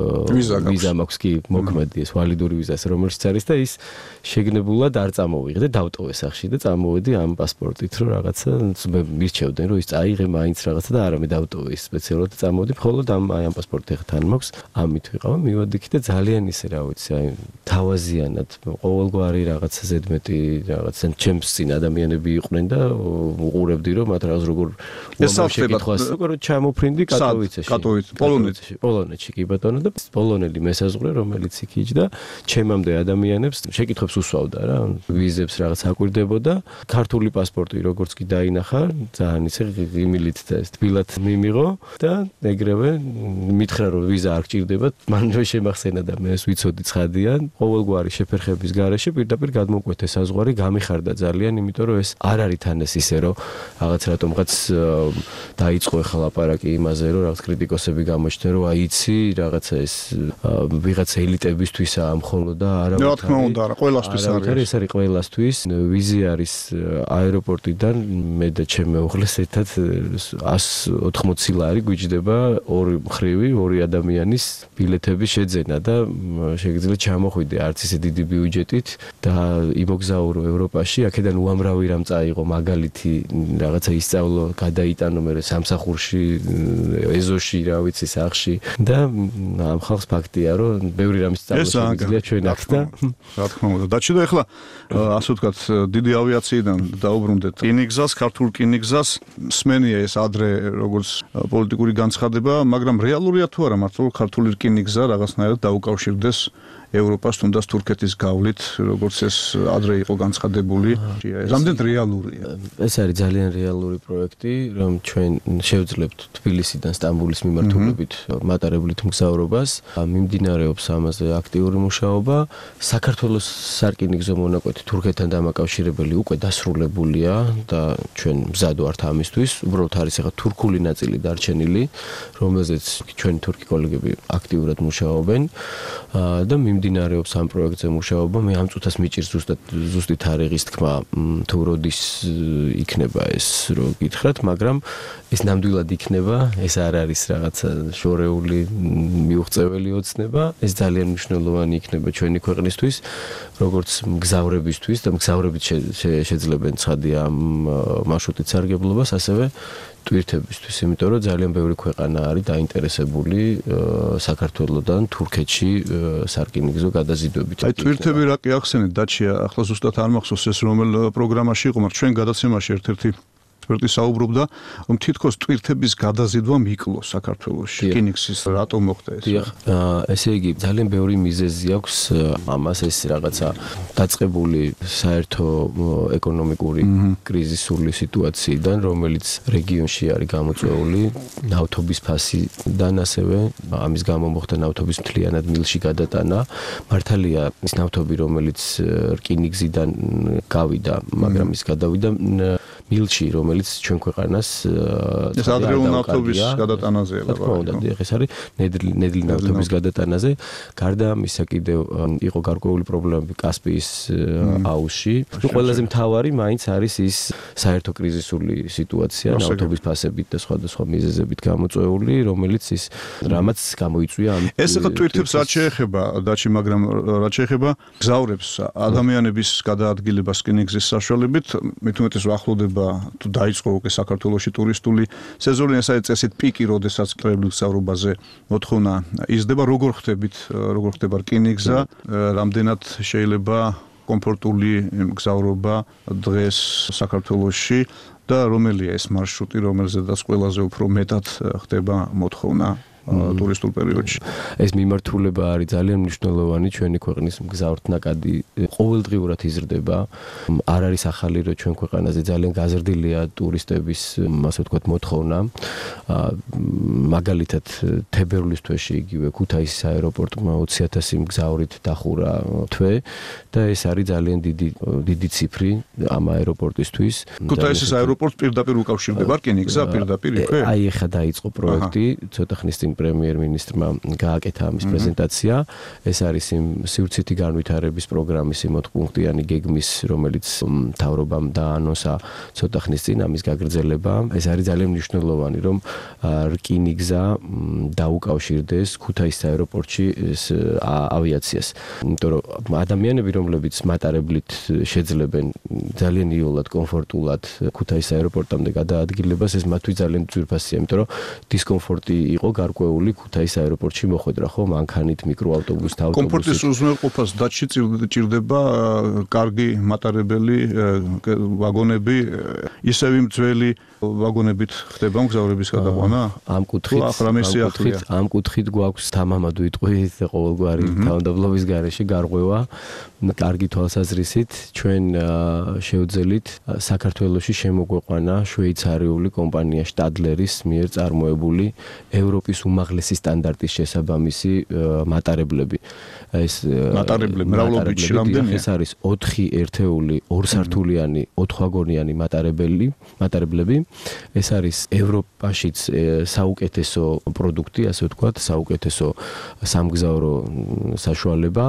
ვიზა მაქვს კი მოქმედი ეს ვალიდური ვიზა, რომელშიც არის და ის შეგნებულად არ წამოვიღე და დავტოვე სახში და წამოვედი ამ პასპორტით, რომ რაღაცა მე მირჩევდნენ, რომ ის წაიღე მაინც რაღაცა და არა მე დავტოვე ის სპეციალურად და წამოვედი, მხოლოდ ამ აი ამ პასპორტი ხა თან მაქვს, ამით ვიყავ, მივედი კი და ძალიან ისე რა ვიცი, აი თავაზიანად ყოველგვარი რაღაცა ზედმეტი რაღაცა ჩემს წინ ადამიანები იყვნენ და უყურებდი რომ მათ რაღაც როგორ ეს შეკითხვას როგორ ჩამოფრინდი კატოვიცეში კატოვიცე პოლონეთში პოლონეთში კი ბატონო და პოლონელი მესაზღვრე რომელიც იქ იჯდა ჩემამდე ადამიანებს შეკითხვებს უსვავდა რა ვიზებს რაღაც აკვირდებოდა ქართული პასპორტი როგორც კი დაინახა ძალიან ისე ღიმილით და ეს თბილად მიმიღო და ეგრევე მითხრა რომ ვიზა არ გჭირდება მან რო შემახსენა და მე ეს ვიცოდი ცხადიან ყოველგვარი შეფერხების გარეშე პირდაპირ გადმოკვეთე საზღვარი გამიხარდა ძალიან იმიტომ რომ ეს არ არის თან ეს ისე რომ რაღაც რატომღაც დაიწყო ახლა ლაპარაკი იმაზე რომ რაღაც კრიტიკოსები გამოჩნდნენ რომ აი იცი რაღაცა ეს ვიღაც ელიტებისთვისაა მხოლოდ და არა რა თქმა უნდა არა ყველასთვის არის ეს არის ყველასთვის ვიზი არის აეროპორტიდან მე და ჩემი მეუღლეს ერთად εκατს ოთხმოცი ლარი გვიჯდება ორი მხრივი ორი ადამიანის ბილეთების შეძენა და შეგიძლიათ ჩამოხვიდე არც ისე დიდი ბიუჯეტით და იმოგზაურო ევროპაში აქედან უამრავი რამ წაიღო მაგალითი რაღაცა ისწავლო გადაიტანო მე სამსახურში ეზოში რა ვიცი სახში და ამ ხალხს ფაქტია რომ ბევრი რამის სწავლა შეგვიძლია ჩვენ აქ და რა თქმა უნდა დაჩიდა ახლა ასე ვთქვათ დიდი ავიაციიდან დაუბრუნდეთ რკინიგზას ქართულ რკინიგზას სმენია ეს ადრე როგორც პოლიტიკური განცხადება მაგრამ რეალურია თუ არა მართლა ქართული რკინიგზა რაღაცნაირად დაუკავშირდეს ევროპას თუნდაც თურქეთის გავლით როგორც ეს ადრე იყო განცხადებული რამდენად რეალურია ეს არის ძალიან რეალური პროექტი რომ ჩვენ შევძლებთ თბილისიდან სტამბოლის მიმართულებით მატარებლით მგზავრობას მიმდინარეობს ამაზე აქტიური მუშაობა საქართველოს სარკინიგზო მონაკვეთი თურქეთთან დამაკავშირებელი უკვე დასრულებულია და ჩვენ მზად ვართ ამისთვის უბრალოდ არის ახლა თურქული ნაწილი დარჩენილი რომელზეც ჩვენი თურქი კოლეგები აქტიურად მუშაობენ და მიმდინარეობს ამ პროექტზე მუშაობა მე ამ წუთას მიჭირს ზუსტად ზუსტი თარიღის თქმა თუ როდის იქნება ეს რო გითხრათ მაგრამ ეს ნამდვილად იქნება ეს არ არის რაღაცა შორეული მიუღწეველი ოცნება ეს ძალიან მნიშვნელოვანი იქნება ჩვენი ქვეყნისთვის როგორც მგზავრებისთვის და მგზავრებით შეძლებენ ცხადია ამ მარშრუტით სარგებლობას ასევე ტვირთებისთვის, იმიტომ რომ ძალიან ბევრი ქვეყანა არის დაინტერესებული საქართველოსთან თურქეთში სარკინიგზო გადაზიდვებით. აი ტვირთები რა კი ახსენეთ დაჩია, ახლა ზუსტად არ მახსოვს ეს რომელ პროგრამაში იყო, მაგრამ ჩვენ გადაცემაში ერთ-ერთი ექსპერტი საუბრობდა, რომ თითქოს ტვირთების გადაზიდვა მიკლო საქართველოში. რკინიგზის რატომ მოხდა ეს? დიახ, ესე იგი ძალიან ბევრი მიზეზი აქვს ამას ეს რაღაცა დაწყებული საერთო ეკონომიკური კრიზისული სიტუაციიდან, რომელიც რეგიონში არის გამოწვეული ნავთობის ფასიდან ასევე ამის გამო მოხდა ნავთობის მთლიანად მილში გადატანა. მართალია ის ნავთობი, რომელიც რკინიგზიდან გავიდა, მაგრამ ის გადავიდა მილში, რომელიც ჩვენ ქვეყანას ეს ადრეული ნავთობის გადატანაზეა ლაპარაკი. ეს არის ნედლი ნედლი ნავთობის გადატანაზე. გარდა ამისა კიდევ იყო გარკვეული პრობლემები კასპიის აუზში. ნუ ყველაზე მთავარი მაინც არის ის საერთო კრიზისული სიტუაცია ნავთობის ფასებით და სხვადასხვა მიზეზებით გამოწვეული, რომელიც ის რამაც გამოიწვია ამ ეს ახლა ტვირთებს რაც შეეხება დაჩი, მაგრამ რაც შეეხება გზავრებს ადამიანების გადაადგილებას რკინიგზის საშუალებით, მithumetes ვახლოვდება თუ დაიწყო უკვე საქართველოში ტურისტული სეზონი, ეს არის წესით პიკი, როდესაც კრებლის გზავრობაზე მოთხოვნა იზრდება, როგორ ხდებით, როგორ ხდება რკინიგზა, რამდენად შეიძლება კომფორტული გზავრობა დღეს საქართველოში და რომელია ეს მარშრუტი, რომელზედაც ყველაზე უფრო მეტად ხდება მოთხოვნა ტურისტულ პერიოდში. ეს მიმართულება არის ძალიან მნიშვნელოვანი ჩვენი ქვეყნის მგზავრთ ნაკადი ყოველდღიურად იზრდება. არ არის ახალი რომ ჩვენ ქვეყანაზე ძალიან გაზრდილია ტურისტების, ასე ვთქვათ, მოთხოვნა. მაგალითად თებერვლის თვეში იგივე ქუთაისის აეროპორტმა ოცი ათასი მგზავრით დახურა თვე და ეს არის ძალიან დიდი დიდი ციფრი ამ აეროპორტისთვის. ქუთაისის აეროპორტს პირდაპირ უკავშირდება რკინიგზა პირდაპირ იქვე? აი ეხლა დაიწყო პროექტი, ცოტა ხნის წინ პრემიერ-მინისტრმა გააკეთა ამის პრეზენტაცია. ეს არის იმ სივრცითი განვითარების პროგრამის იმ ოთხპუნქტიანი გეგმის, რომელიც მთავრობამ დაანონსა ცოტა ხნის წინ ამის გაგრძელება. ეს არის ძალიან მნიშვნელოვანი, რომ რკინიგზა დაუკავშირდეს ქუთაისის აეროპორტში ავიაციას. იმიტომ რომ ადამიანები, რომლებიც მატარებლით შეძლებენ ძალიან იოლად, კომფორტულად ქუთაისის აეროპორტამდე გადაადგილებას, ეს მათთვის ძალიან ძვირფასია, იმიტომ რომ დისკომფორტი იყო გარკვეული ქუთაისის აეროპორტში მოხვედრა, ხო, მანქანით, მიკროავტობუსით, ავტობუსით. კომფორტის უზრუნველყოფას დაცში ჭირდება კარგი მატარებელი ვაგონები, ისევ იმ ძველი ვაგონებით ხდება მგზავრების გადაყვანა? ამ კუთხით, ამ კუთხით გვაქვს თამამად ვიტყვით ყოველგვარი თავდაბლობის გარეშე გარღვევა, კარგი თვალსაზრისით ჩვენ შევძელით საქართველოში შემოგვეყვანა შვეიცარიული კომპანია შტადლერის მიერ წარმოებული ევროპის უმაღლესი სტანდარტის შესაბამისი მატარებლები. ეს მატარებლები მრავლობით რამდენია? ეს არის ოთხი ერთეული ორსართულიანი ოთვაგონიანი მატარებელი, მატარებლები. ეს არის ევროპაშიც საუკეთესო პროდუქტი, ასე ვთქვათ, საუკეთესო სამგზავრო საშუალება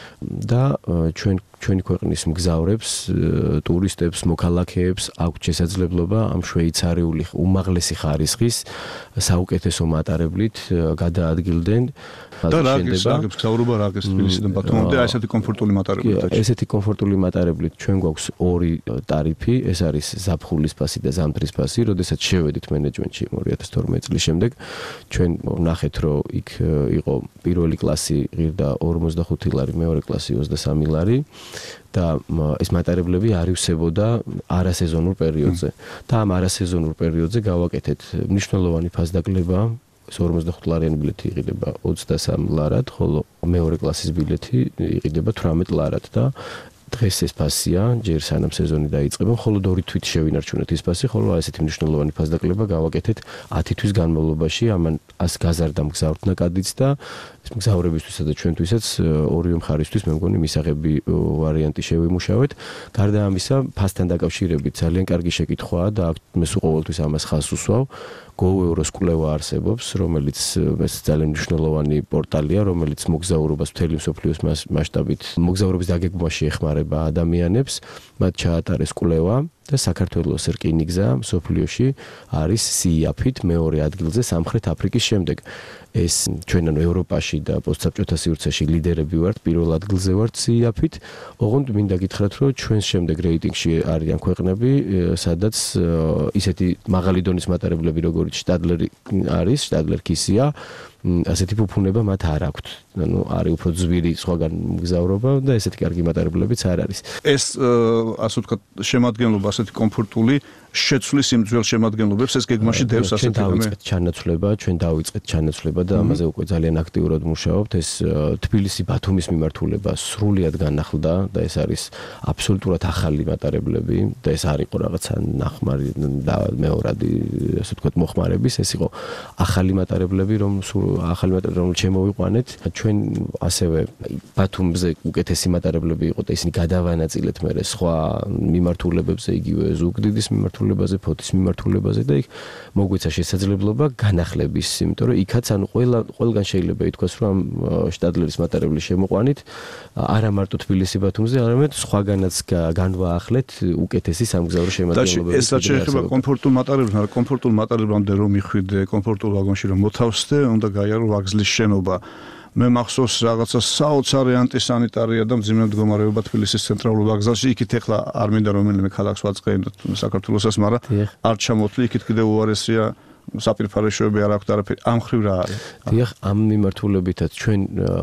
და ჩვენ ჩვენი ქვეყნის მგზავრებს, ტურისტებს, მოქალაქეებს აქვთ შესაძლებლობა ამ შვეიცარიული უმაღლესი ხარისხის საუკეთესო მატარებლით გადაადგილდნენ. და რა გესაგებს გზავრობა რა გეს თბილისიდან ბათუმამდე აი ესეთი კომფორტული მატარებლით. ესეთი კომფორტული მატარებლით ჩვენ გვაქვს ორი ტარიფი, ეს არის ზაფხულის ფასი და ზამთრის ფასი. როდესაც შევედით მენეჯმენტში ორი ათას თორმეტი წლის შემდეგ, ჩვენ ვნახეთ, რომ იქ იყო პირველი კლასი ღირდა ორმოცდახუთი ლარი, მეორე კლასი ოცდასამი ლარი. და ეს მატარებლები არივსებოდა არასეზონურ პერიოდზე. და ამ არასეზონურ პერიოდზე გავაკეთეთ მნიშვნელოვანი ფასდაკლება. ეს ორმოცდახუთი ლარიანი ბილეთი იყიდება ოცდასამ ლარად, ხოლო მეორე კლასის ბილეთი იყიდება თვრამეტ ლარად და დღეს ეს ფასია, ჯერ სანამ სეზონი დაიწყება, მხოლოდ ორი თვით შევინარჩუნეთ ის ფასი, ხოლო ესეთი მნიშვნელოვანი ფასდაკლება გავაკეთეთ ათი თვის განმავლობაში, ამან ას გაზარდა მგზავრთნაკადიც და ეს მგზავრებისთვისა და ჩვენთვისაც ორივე მხარისთვის მე მგონი მისაღები ვარიანტი შევიმუშავეთ. გარდა ამისა, ფასთან დაკავშირებით ძალიან კარგი შეკითხვაა და მე სულ ყოველთვის ამას ხაზს უსვავ. GoEuros კვლევა არსებობს, რომელიც ეს ძალიან მნიშვნელოვანი პორტალია, რომელიც მოგზაურობას მთელი მსოფლიოს მასშტაბით მოგზაურობის დაგეგმვაში ეხმარება ადამიანებს. მათ ჩაატარეს კვლევა და საქართველოს რკინიგზა მსოფლიოში არის სიაფით მეორე ადგილზე სამხრეთ აფრიკის შემდეგ. ეს ჩვენ ანუ ევროპაში და პოსტსაბჭოთა სივრცეში ლიდერები ვართ, პირველ ადგილზე ვართ სიაფით. ოღონდ მინდა გითხრათ, რომ ჩვენს შემდეგ რეიტინგში არიან ქვეყნები, სადაც ისეთი მაღალი დონის მატარებლები, როგორც შტადლერი არის, შტადლერ კისია, ასეთი ფუფუნება მათ არ აქვთ. ანუ არის უფრო ძვირი სხვაგან მგზავრობა და ესეთი კარგი მატარებლებიც არ არის. ეს ასე ვთქვათ, შემადგენლობა ასეთი კომფორტული შეცვლის იმ ძველ შემადგენლობებს ეს გეგმაში დევს ასეთი ჩვენ დავიწყეთ ჩანაცვლება, ჩვენ დავიწყეთ ჩანაცვლება და ამაზე უკვე ძალიან აქტიურად მუშაობთ. ეს თბილისი-ბათუმის მიმართულება სრულიად განახლდა და ეს არის აბსოლუტურად ახალი მატარებლები და ეს არ იყო რაღაცა ნახმარი და მეორადი, ასე ვთქვათ, მოხმარების, ეს იყო ახალი მატარებლები, რომ ახალი მატარებლები რომ შემოვიყვანეთ. ჩვენ ასევე ბათუმზე უკეთესი მატარებლები იყო და ისინი გადავანაწილეთ მე სხვა მიმართულებებზე, იგივე ზუგდიდის მიმართულებაზე, ფოთის მიმართულებაზე და იქ მოგვეცა შესაძლებლობა განახლების, იმიტომ რომ იქაც ანუ ყველა ყველგან შეიძლება ითქვას, რომ შტადლერის მატარებლის შემოყვანით არა მარტო თბილისი-ბათუმზე, არამედ სხვაგანაც განვაახლეთ უკეთესი სამგზავრო შემადგენლობები. ეს რაც შეეხება კომფორტულ მატარებლებს, მაგრამ კომფორტულ მატარებლამდე რომ მიხვიდე, კომფორტულ ვაგონში რომ მოთავსდე, უნდა გაიარო ვაგზლის შენობა. მე მახსოვს რაღაცა საოცარი ანტისანიტარია და მძიმე მდგომარეობა თბილისის ცენტრალურ ვაგზალში. იქით ეხლა არ მინდა რომელიმე ქალაქს ვაწყენდოთ საქართველოსაც, მაგრამ არ ჩამოთვლი, იქით კიდევ უარესია საპირფარეშოები არ აქვს არაფერი. ამ ხრივ რა არის? დიახ, ამ მიმართულებითაც ჩვენ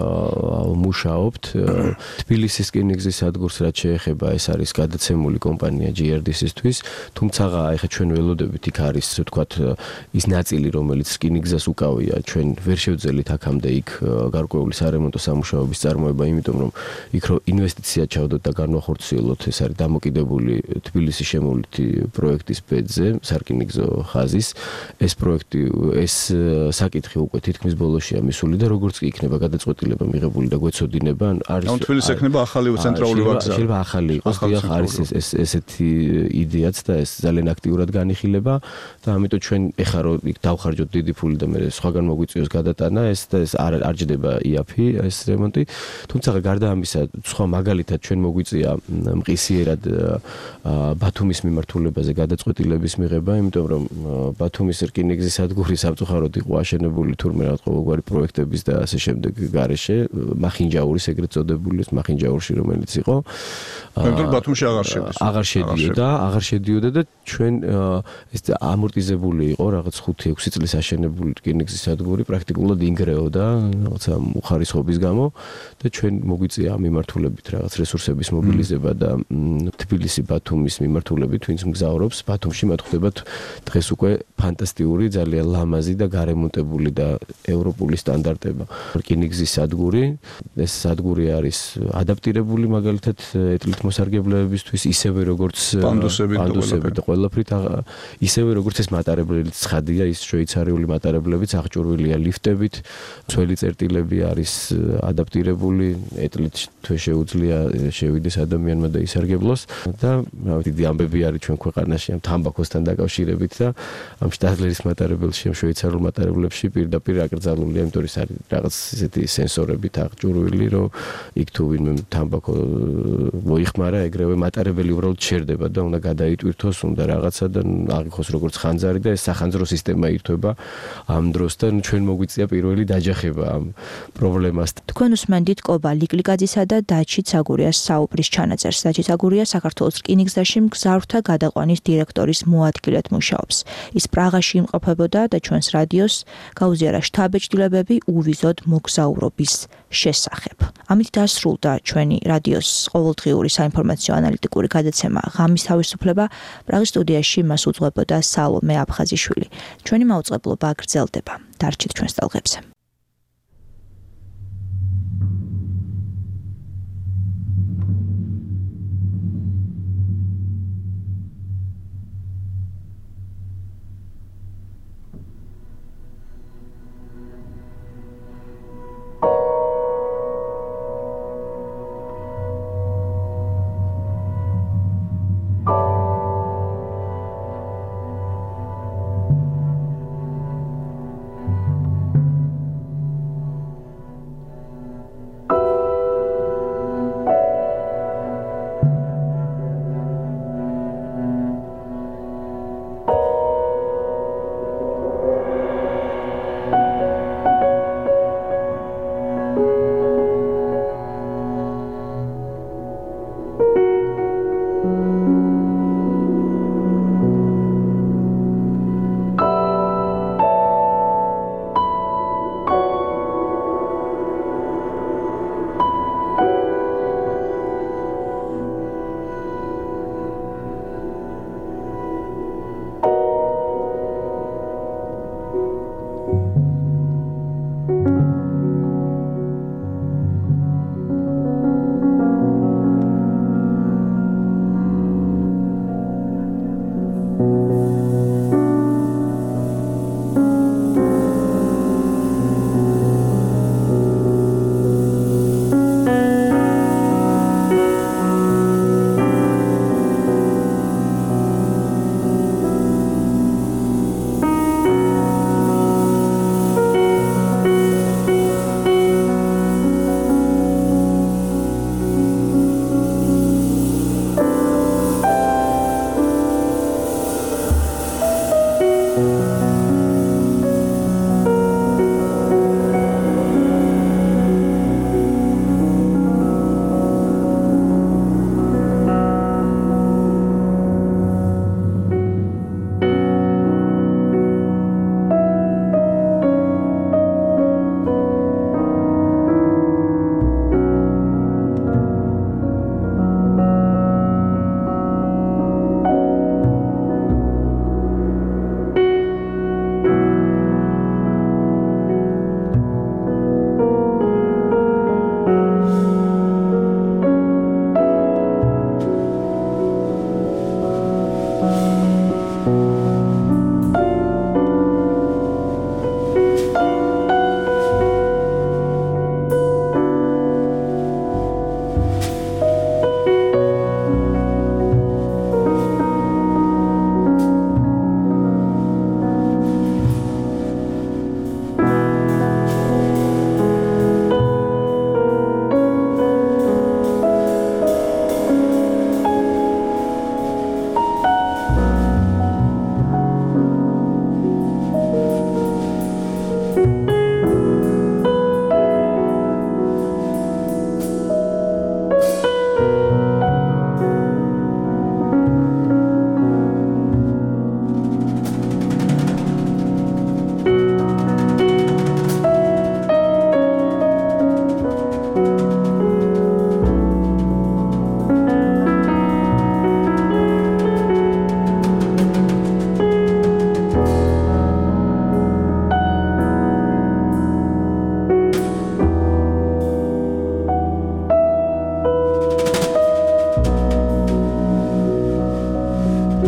მუშაობთ. თბილისის რკინიგზის სადგურს რაც შეეხება, ეს არის გადაცემული კომპანია ჯი არ დი სისთვის, თუმცა ეხლა ჩვენ ველოდებით იქ არის, ასე ვთქვათ, ის ნაწილი, რომელიც რკინიგზას უკავია, ჩვენ ვერ შევძელით აქამდე იქ გარკვეული სარემონტო სამუშაოების წარმოება, იმიტომ რომ იქ რო ინვესტიცია ჩავდოთ და განვახორციელოთ, ეს არის დამოკიდებული თბილისის შემოვლითი პროექტის ბედზე, სარკინიგზო ხაზის. ეს პროექტი ეს საკითხი უკვე თითქმის ბოლოშია მისული და როგორც კი იქნება გადაწყვეტილება მიღებული და გვეცოდინება არის ანუ თბილისში ექნება ახალი ცენტრალური ვაგზალი შეიძლება ახალი იყოს დიახ არის ეს ესეთი იდეაც და ეს ძალიან აქტიურად განიხილება და ამიტომ ჩვენ ეხლა რომ იქ დავხარჯოთ დიდი ფული და მე სხვაგან მოგვიწვიოს გადატანა ეს და ეს არ არ ჯდება იაფი ეს რემონტი თუმცა გარდა ამისა სხვა მაგალითად ჩვენ მოგვიწია მყისიერად ბათუმის მიმართულებაზე გადაწყვეტილების მიღება იმიტომ რომ ბათუმის რკინიგზის სადგური სამწუხაროდ იყო აშენებული თურმე რაღაც ყოველგვარი პროექტების და ასე შემდეგ გარეშე მახინჯაურის ეგრეთ წოდებული მახინჯაურში რომელიც იყო მაგრამ ბათუმში აღარ შედის აღარ შედიოდა აღარ შედიოდა და ჩვენ ეს ამორტიზებული იყო რაღაც ხუთი ექვსი წლის აშენებული რკინიგზის სადგური პრაქტიკულად ინგრეოდა რაღაცა უხარისხობის გამო და ჩვენ მოგვიწია ამ მიმართულებით რაღაც რესურსების მობილიზება და თბილისი ბათუმის მიმართულებით ვინც მგზავრობს ბათუმში მათ ხვდებათ დღეს უკვე ფანტასტიკური ძალიან ლამაზი და გარემონტებული და ევროპული სტანდარტება რკინიგზის სადგური ეს სადგური არის ადაპტირებული მაგალითად ეტლით მოსარგებლეებისთვის ისევე როგორც პანდუსები და ყველაფრით ისევე როგორც ეს მატარებლებიც ცხადია ის შვეიცარიული მატარებლებიც აღჭურვილია ლიფტებით ძველი წერტილები არის ადაპტირებული ეტლით თუ შეუძლია შევიდეს ადამიანმა და ისარგებლოს და დიდი ამბები არის ჩვენ ქვეყანაში ამ თამბაქოსთან დაკავშირებით და ამ შტადლერის მატარებელში ამ შვეიცარიულ მატარებლებში პირდაპირ აკრძალულია იმიტომ ის არის რაღაც ისეთი სენსორებით აღჭურვილი რომ იქ თუ ვინმე თამბაქო მოიხმარა ეგრევე მატარებელი უბრალოდ ჩერდება და უნდა გადაიტვირთოს უნდა რაღაცა და აღიქოს როგორც ხანძარი და ეს სახანძრო სისტემა ირთვება ამ დროსთან ჩვენ მოგვიწია პირველი დაჯახება ამ პრობლემას თქვენ უსმენდით კობა ლიკლიკაძისა და დაჩი ცაგურიას საუბრის ჩანაწერს დაჩი ცაგურია საქართველოს რკინიგზაში მგზავრთა გადაყვანის დირექტორის მოადგილედ მუშაობს ის პრაღაში იმყოფებოდა და ჩვენს რადიოს გაუზიარა შთაბეჭდილებები უვიზოდ მოგზაურობის შესახებ ამით დასრულდა ჩვენი რადიოს ყოველდღიური საინფორმაციო ანალიტიკური გადაცემა ღამის თავისუფლება პრაღის სტუდიაში მას უძღვებოდა სალომე აფხაზიშვილი ჩვენი მაუწყებლობა გრძელდება დარჩით ჩვენს ტალღებზე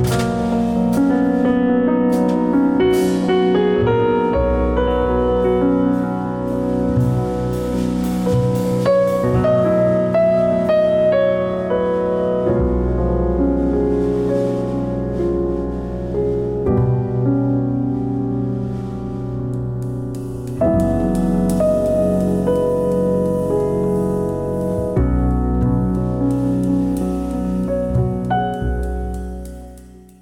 Thank you.